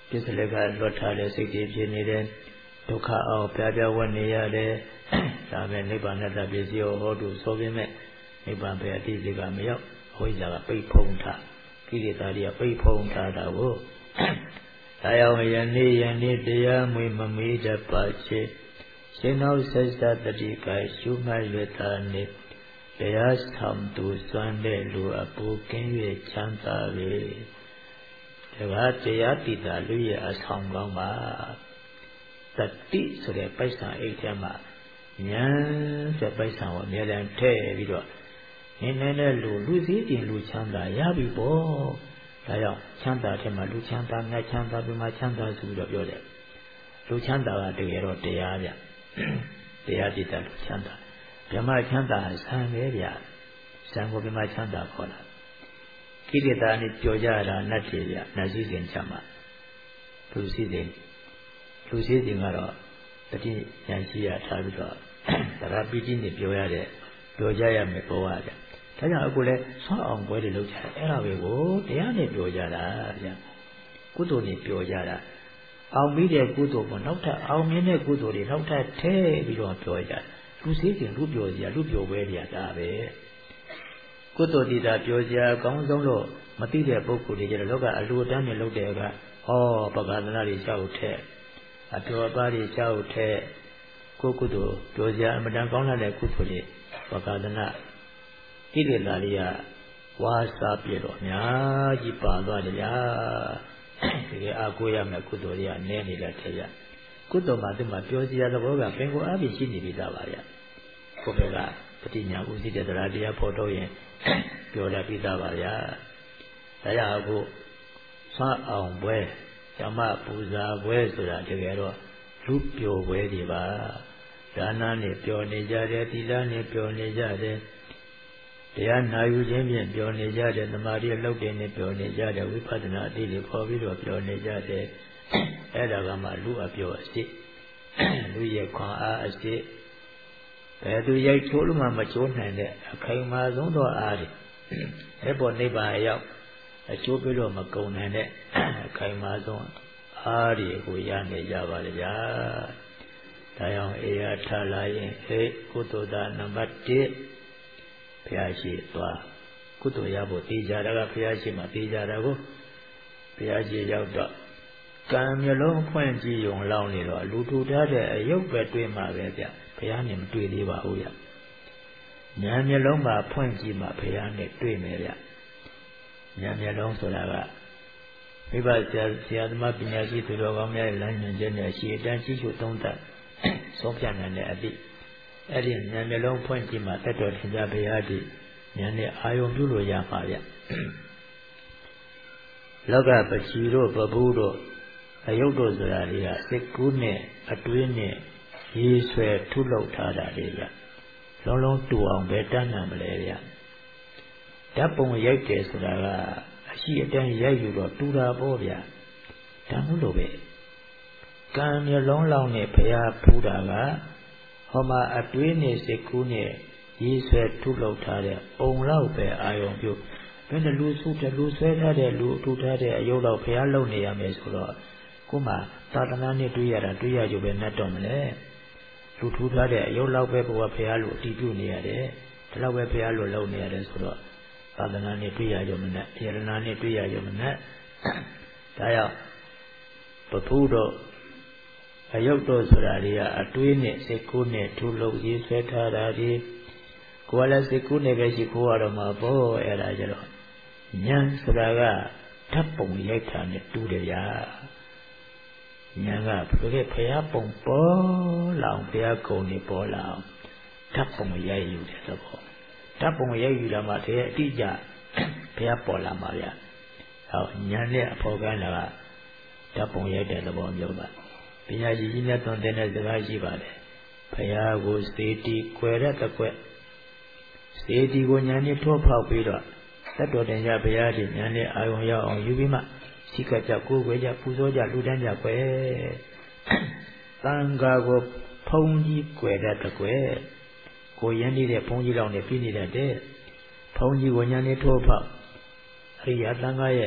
ပြစ်စလက်ကလွတ်ထားတဲ့စိတ်တွေဖြစ်နေတယ်ဒုက္ခအောင်ပြပြဝတ်နေရတယ်ဒါပဲနိဗ္ဗာန်နဲ့တပစ္စည်းဟောတုဆိုပေမဲ့နိဗ္ဗာန်ပဲအတိစိတ်ကမရောက်အဝိဇ္ဇာကပိတ်ဖုံးထားကိလေသာတွေကပိတ်ဖုံးထားတာကိုဒါကြောင့်ယနေ့ယနေ့တရားမွေမမေးတတ်ပါချေရှင်နောက်ဆက်စတတိကရှုမှတ်ရတာနေတရားဆောင်သူစွမ်းတဲ့လူအပူကင်း၍ချမ်းသာလေဒါကတရားတည်တာလူရဲ့အဆောင်ကောင်းပါတတိဆိုတဲ့ပိုက်ဆံအိတ်ထဲမှာဉာဏ်ဆိုတဲ့ပိုက်ဆံကိုအများအားထည့်ပြီးတော့နင်းနေတဲ့လူလူစည်းတင်လူချမ်းသာရပြီပေါ့ဒါကြောင့်ချမ်းသာထဲမှာလူချမ်းသာငါချမ်းသာပြီးမှချမ်းသာဆိုပြီးတော့ပြောတယ်လူချမ်းသာကတကယ်တော့တရားဗျတရားတည်တာလူချမ်းသာဓမ္မချမ်းသာဆံပဲဗျဆံကိုပြမချမ်းသာခေါ်တာကိလေသာနဲ့ကြော်ကြတာနတ်တွေဗျနတ်စည်းစိမ်ချမှာလူစည်းစိမ်လူစည်းစိမ်ကတော့တတိဉာဏ်ရှိရထားပြီးတော့သရပိတိနဲ့ပြောရတဲ့ပြောကြရမယ်ပေါ်ရဗျဒါကြောင့်အခုလဲဆွမ်းအောင်ပွဲတွေလုပ်ကြတယ်အဲ့ဒါပဲကိုတရားနဲ့ပြောကြတာဗျကုသိုလ်နဲ့ပြောကြတာအောင်ပြီးတဲ့ကုသိုလ်ပေါ်နောက်ထပ်အောင်မြင်တဲ့ကုသိုလ်တွေနောက်ထပ်ထည့်ပြီးတော့ပြောကြတယ်လူစည်းစိမ်လူပြောစရာလူပြောပွဲတွေကဒါပဲကုသိုလ်တည်တာပြောစရာအကောင်းဆုံးလို့မသိတဲ့ပုဂ္ဂိုလ်တွေကျတော့လောကအလိုတန်းနဲ့လုပ်တဲ့အခါဟောပဂါသနာတွေရှောက်ထက်အတော်ပါးတွေရှောက်ထက်ကိုကုသိုလ်ပြောစရာအမတန်ကောင်းလာတဲ့ကုသိုလ်တွေပဂါသနာကိလေသာတွေကဝါစာပြည့်တော့အများကြီးပါသွားတယ်ဗျာတကယ်အားကိုးရမယ်ကုသိုလ်တွေကနည်းနေတာထက်ရကုသိုလ်မှာဒီမှာပြောစရာသဘောကပင်ကိုအားဖြင့်ရှိနေပြီသားပါဗျာကိုယ်ပဲကပฏิညာဥသိတဲ့တရားတရားပေါ်တော့ရင်ပြောရပြီးသားပါဗျာဒါကြောင့်အခုဆွမ်းအောင်ပွဲဓမ္မပူဇာပွဲဆိုတာတကယ်တော့လူပျော်ပွဲတွေပါဒါနနဲ့ပျော်နေကြတယ်သီလနဲ့ပျော်နေကြတယ်တရားနာယူခြင်းဖြင့်ပျော်နေကြတယ်သမာဓိအလုပ်တွေနဲ့ပျော်နေကြတယ်ဝိပဿနာအတိတွေပေါ်ပြီးတော့ပျော်နေကြတယ်အဲ့ဒါကမှလူအပျော်အစစ်လူရဲ့ခွန်အားအစစ်ဘယ်သူရိုက်ချိုးလို့မှမချိုးနိုင်တဲ့အခိုင်အမာဆုံးသောအားတွေအဲ့ပေါ်နိဗ္ဗာန်ရောက်အချိုးပြလို့မကုန်နိုင်တဲ့အခိုင်အမာဆုံးအားတွေကိုရနေကြပါလေဗျာဒါကြောင့်အေရထလာရင်ဟေးကုသိုလ်သားနံပါတ်တစ်ဘုရားရှိသွားကုသိုလ်ရဖို့သိကြတာကဘုရားရှိမှသိကြတာကိုဘုရားရှိရောက်တော့ကံမျိုးလုံးဖွင့်ကြည့်ုံလောက်နေတော့လူထူထားတဲ့အယုတ်ပဲတွေ့မှာပဲဗျဘုရားနဲ့မတွေ့သေးပါဘူးဗျဉာဏ်မျိုးလုံးမှာဖွင့်ကြည့်မှဘုရားနဲ့တွေ့မယ်ဗျဉာဏ်မျိုးလုံးဆိုတာကမိဘဆရာဆရာသမားပညာရှိသူတော်ကောင်းများရဲ့လမ်းညွှန်ချက်နဲ့ရှေ့တန်းကြည့်ရှုသုံးသပ်ဆုံးဖြတ်နိုင်တဲ့အသည့်အဲ့ဒီဉာဏ်မျိုးလုံးဖွင့်ကြည့်မှသက်တော်ထင်ရှားဘုရားဒီဉာဏ်နဲ့အာယုံပြုလို့ရမှာဗျလောကပချီတို့ပဘူးတို့အယုတ်တို့ဆိုတာတွေကစိတ်ကူးနဲ့အတွင်းနဲ့ရေးဆွဲထုလုပ်ထားတာတွေဗျလုံးလုံးတူအောင်ပဲတတ်နိုင်မလဲဗျဓာတ်ပုံရိုက်တယ်ဆိုတာကအရှိအတိုင်းရိုက်ယူတော့တူတာပေါ့ဗျဒါမှမဟုတ်ပဲကံမျိုးလုံးလောက်နဲ့ဘုရားဖူးတာကဟောမှာအတွင်းနဲ့စိတ်ကူးနဲ့ရေးဆွဲထုလုပ်ထားတဲ့ပုံလောက်ပဲအာယုံပြုဘယ်နဲ့လူစုတယ်လူဆွဲထားတဲ့လူထူထားတဲ့အယုတ်လောက်ဘုရားလုံနေရမယ်ဆိုတော့ကိုမှသာသနာနဲ့တွေ့ရတာတွေ့ရကြပဲနဲ့တော့မလဲလူထူထားတဲ့အယုတ်လောက်ပဲဘုရားဘုရားလို့အတည်ပြုနေရတယ်ဒီလောက်ပဲဘုရားလို့လုံနေရတယ်ဆိုတော့သာသနာနဲ့တွေ့ရကြမနဲ့ယရနာနဲ့တွေ့ရကြမနဲ့ဒါကြောင့်ပဖူးတော့အယုတ်တော့ဆိုတာတွေကအတွေးနဲ့စိတ်ကူးနဲ့ထူလုပ်ရေးဆွဲထားတာဒီကိုယ်လည်းစိတ်ကူးနဲ့ပဲရှိခိုးရတော့မှာပေါ့အဲ့ဒါကြတော့ဉာဏ်ဆိုတာကဓာတ်ပုံရိုက်တာနဲ့တူတယ်ဗျာဉာဏ်ကဘယ်လိုလဲဘုရားပုံပေါ်လာအောင်ဘုရားကုံနေပေါ်လာအောင်ဓာတ်ပုံရိုက်ယူတဲ့သဘောဓာတ်ပုံရိုက်ယူလာမှတကယ်အတိအကျဘုရားပေါ်လာမှာဗျာဟောဉာဏ်နဲ့အဖော်ကန်းလာကဓာတ်ပုံရိုက်တဲ့သဘောမျိုးပါပညာရှိကြီးနဲ့သွန်သင်တဲ့စကားရှိပါတယ်ဘုရားကိုစေတီကွယ်တဲ့တကွက်စေတီကိုဉာဏ်နဲ့ထိုးဖောက်ပြီးတော့သတ္တော်တင်ကြဘုရားဒီဉာဏ်နဲ့အာယုံရောက်အောင်ယူပြီးမှစိကကြကိုယ်ွယ်ကြပူဇော်ကြလူတန်းကြကွယ်သံဃာကိုဖုံးကြီးကွယ်တဲ့တကွယ်ကိုရင်းနေတဲ့ဘုန်းကြီးလောက်နဲ့ပြည့်နေတဲ့တဲ့ဘုန်းကြီးကိုဉာဏ်နဲ့ထိုးဖောက်အရိယာသံဃာရဲ့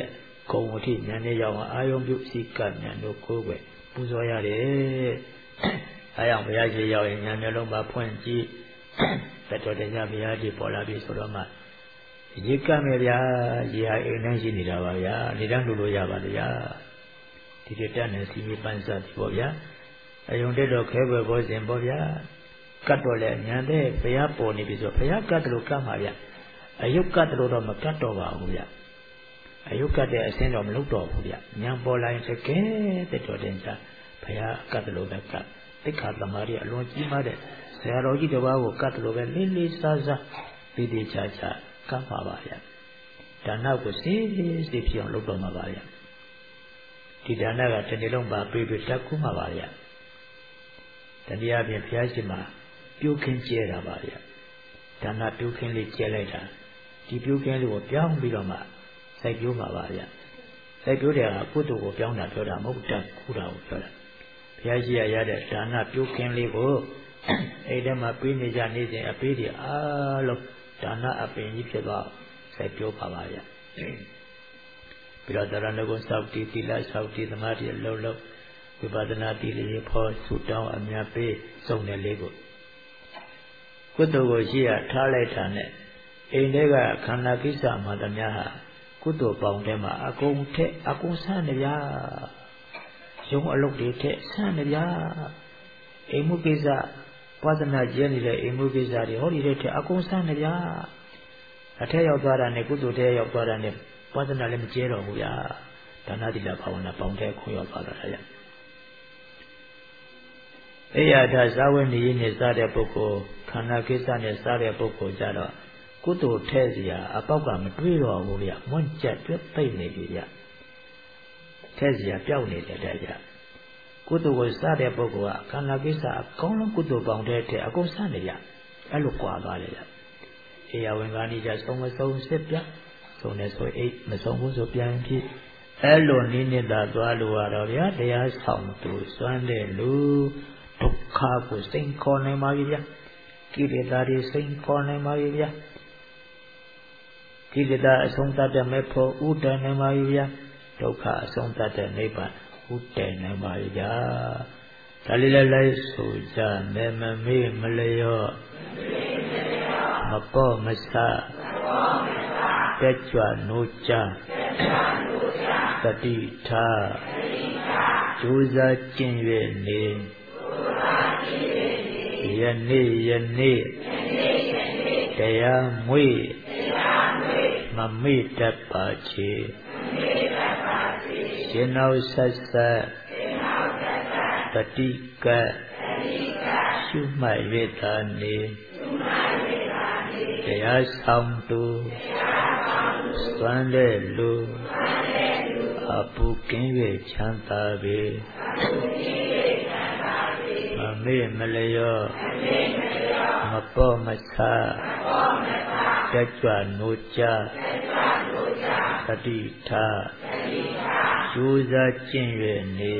ကုံအထိဉာဏ်နဲ့ရောက်အောင်အာယုံပြုစိကဉာဏ်တို့ကိုယ်ပဲပူဇော်ရတယ်အဲကြောင့်ဘုရားရှိရောက်ရင်ဉာဏ်မျိုးလုံးမှာဖွင့်ကြည့်တတော်တရားဘုရားဒီပေါ်လာပြီဆိုတော့မှရေကမယ်ဗျာရေဟာအိမ်နဲ့ရှိနေတာပါဗျာနေတန်းလူလို့ရပါဗျာဒီတတက်နဲ့စီမီပန်းစားဒီပေါ့ဗျာအယုံတက်တော့ခဲပွဲဘောဇင်ပေါ့ဗျာကတ်တော့လေဉာဏ်တဲ့ဘုရားပေါ်နေပြီဆိုဘုရားကတ်တယ်လို့ကတ်မှာဗျာအယုတ်ကတ်တယ်လို့တော့မကတ်တော့ပါဘူးဗျာအယုတ်ကတ်တဲ့အစင်းတော့မလုပ်တော့ဘူးဗျာဉာဏ်ပေါ်လာရင်တကယ်တတော်တင်စားဘုရားကတ်တယ်လို့ပဲကတ်သိက္ခာသမာဓိအလွန်ကြီးမားတဲ့ဆရာတော်ကြီးတစ်ပါးကိုကတ်တယ်လို့ပဲလေးလေးစားစားပြီးပြီးချာချာကတ်ပါပါဗျာဒါနကိုစိစိဖြစ်အောင်လုပ်တော့မှာပါဗျာဒီဒါနကတစ်နေ့လုံးပါပြီးပြီးတက်ကူးမှာပါဗျာတတိယပြင်ဘုရားရှင်မှာပြုခင်းကျဲတာပါဗျာဒါနပြုခင်းလေးကျဲလိုက်တာဒီပြုခင်းလေးကိုပြောင်းပြီးတော့မှစိုက်ပျိုးမှာပါဗျာစိုက်ပျိုးတယ်ကကုသိုလ်ကိုပြောင်းတာပြောတာမဟုတ်တက်ကူးတာကိုပြောတာဘုရားရှိရတဲ့ဒါနပြုခင်းလေးကိုအဲ့ဒီမှာပြီးနေကြနေစဉ်အပေးတွေအားလုံးဒါနအပင်ကြီးဖြစ်သွားစိုက်ပျိုးပါပါဗျာပြီးတော့တရားတော်ကိုစောင့်တည်သီလစောင့်တည်သမာဓိအလုံးလုံးဝိပဿနာတည်လေးဖို့ဆုတောင်းအမြတ်ပေးစုံတယ်လေးကိုကုသိုလ်ကိုရှိရထားလိုက်တာနဲ့အိမ်ထဲကခန္ဓာကိစ္စမှသမျှဟာကုသိုလ်ပေါင်းထဲမှာအကုန်ထက်အကုန်ဆန်းနေဗျာရုံးအလုပ်တွေထက်ဆန်းနေဗျာအိမ်မှုကိစ္စဝါသနာကျဲနေတဲ့အိမ်မှုကိစ္စတွေဟောဒီတဲ့ထက်အကုန်ဆန်းနေဗျာအထက်ရောက်သွားတာနဲ့ကုသိုလ်ထဲရောက်သွားတာနဲ့ဝါသနာလည်းမကျဲတော့ဘူးဗျာဒါနသီလဘာဝနာပေါင်းထဲခွင့်ရောက်သွားတာဗျာအဲ့ရတာဇာဝနေရင်းနဲ့စားတဲ့ပုဂ္ဂိုလ်ခန္ဓာကိစ္စနဲ့စားတဲ့ပုဂ္ဂိုလ်ကြတော့ကုသိုလ်ထဲစီဟာအပေါက်ကမတွေးတော့ဘူးဗျာမွန့်ကျက်ပြတ်သိမ့်နေပြီဗျာထဲစီဟာပျောက်နေတဲ့တဲ့ဗျာကုသိုလ်ကိုစားတဲ့ပုဂ္ဂိုလ်ကခန္ဓာကိစ္စအကောင်းဆုံးကုသိုလ်ပေါင်းတဲ့ထဲအကုန်စားနေဗျာအဲ့လိုကြွားသွားတယ်ဗျာအေယဝင်္ဂာနိကြသုံးမဆုံးစစ်ပြသုံးနေဆိုအိတ်မဆုံးဘူးဆိုပြန်ဖြစ်အဲ့လိုနိမ့်နေတာသွားလို့ရတော့ဗျာတရားဆောင်သူစွမ်းတဲ့လူဒုက္ခကိုစိန်ခေါ်နိုင်ပါပြီဗျာကိလေသာတွေစိန်ခေါ်နိုင်ပါပြီဗျာကိလေသာအဆုံးသတ်တဲ့မဲ့ဖို့ဥဒ္ဒနိုင်ပါပြီဗျာဒုက္ခအဆုံးသတ်တဲ့နိဗ္ဗာန်ဥဒ္ဒနိုင်ပါပြီဗျာဒါလေးလည်းလိုက်ဆိုကြမယ်မမေ့မလျော့မပေါ့မဆတက်ကြွနိုးကြတတိထားကြိုးစားကျင့်၍နေယနေ့ယနေ့တရားမွေမမေ့တတ်ပါချေရှင်နောက်ဆက်ဆက်တတိကရှုမှတ်၍သာနေတရားဆောင်သူစွမ်းတဲ့လူအပုကင်း၍ချမ်းသာပေမမေ့မလျော့မပေါ့မဆတက်ကြွနိုးကြတတိထားကြိုးစားကျင့်၍နေ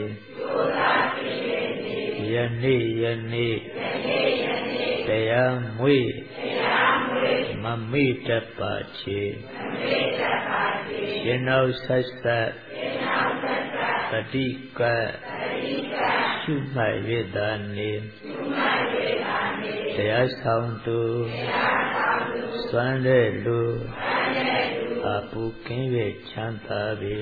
ယနေ့ယနေ့တရားမွေမမေ့တတ်ပါချေရှင်နောက်ဆက်ဆက်တတိကရှုမှတ်၍သာနေတရားဆောင်သူစွမ်းတဲ့လူအပုကင်း၍ချမ်းသာပေ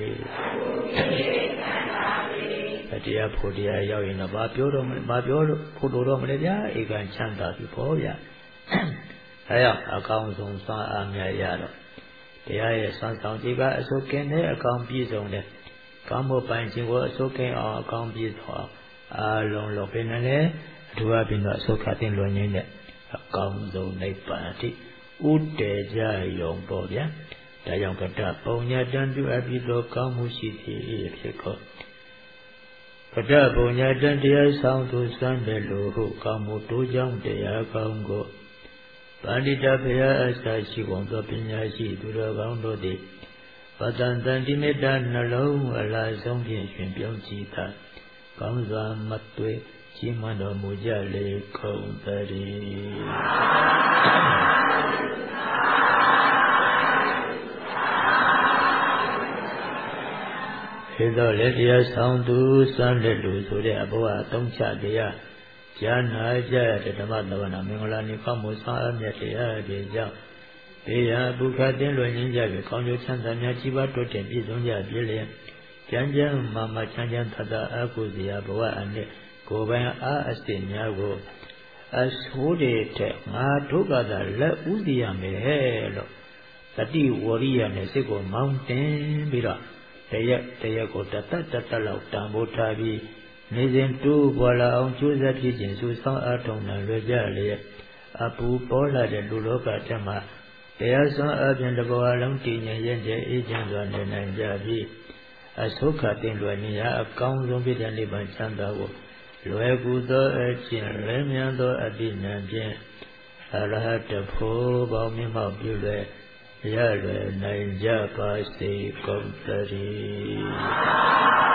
တရားဖို့တရားရောက်ရင်တော့ဘာပြောတော့မလဲဘာပြောလို့ဖို့တော့မလဲဗျာဧကံချမ်းသာပြီပေါ့ဗျာအဲရောက်အကောင်းဆုံးစွမ်းအားများရတော့တရားရဲ့စွမ်းဆောင်ကြည်ပါအစိုးကင်းတဲ့အကောင်းပြည့်စုံတဲ့ကောင်းမှုပိုင်ခြင်းကိုအစိုးကင်းအောင်အကောင်းပြည့်စုံအောင်အားလုံးလုပ်ပေးနိုင်လေအထူးအပြင်တော့အစိုးခတဲ့လွန်ရင်းနဲ့အကောင်းဆုံးနိဗ္ဗာန်အထိဥတည်ကြရုံပေါ့ဗျာဒါကြောင့်ကတ္တပုံညာတန်ပြုအပ်ပြီးတော့ကောင်းမှုရှိသည်ဖြစ်ကောကတ္တပုံညာတန်တရားဆောင်သူစွမ်းတယ်လို့ဟုကောင်းမှုတိုးကြောင်းတရားကောင်းကိုပန္တိတဘုရားအစရှိကုန်သောပညာရှိသူတော်ကောင်းတို့သည်ပတန်တန်တိမေတ္တာနှလုံးအလားဆုံးဖြင့်ရှင်ပြုံးကြည်သာကောင်းစွာမသွေကြီးမွန်တော်မူကြလေကုန်သတည်းေသောလက်တရားဆောင်သူစံလက်လူဆိုတဲ့အဘဝသုံးချတရားဉာဏ်နာကြတဲ့ဓမ္မသဝနာမင်္ဂလာနိကောင်းမှုဆောင်အပ်မြတ်တရားတွေကြောင့်ဘေးရာဘုခတင်းလွယ်ငင်းကြပြီးကောင်းကျိုးချမ်းသာများကြီးပွားတိုးတက်ပြည့်စုံကြပြီလေကျမ်းကျမ်းမာမချမ်းချမ်းသာသာအကုစရာဘဝအနှစ်ကိုယ်ပိုင်အားအစစ်များကိုအဆိုးတဲ့တဲ့ငါဒုက္ခသာလက်ဥစီရမယ်ဟဲ့လို့တတိဝရိယနဲ့စိတ်ကိုမောင်းတင်ပြီးတော့တရက်တရက်ကိုတသက်တသက်လောက်တန်ဖိုးထားပြီးနေစဉ်တိုးပေါ်လာအောင်ကြိုးစားဖြစ်ခြင်းစုဆောင်အထုံနိုင်လွယ်ကြလျက်အပူပေါ်လာတဲ့လူလောကထက်မှတရားစွမ်းအပြင်တစ်ဘဝလုံးတည်ငြိမ်ရဲ့အေးချမ်းစွာနေနိုင်ကြပြီးအဆုခတင်လွယ်နေရအကောင်းဆုံးဖြစ်တဲ့နိဗ္ဗာန်ချမ်းသာကိုလွယ်ကူသောအခြင်းလဲမြန်သောအတိဉာဏ်ဖြင့်အရဟတဖို့ပေါင်းမြတ်မောက်ပြုလွယ်ရလွယ်နိုင်ကြပါစေကုန်သတည်း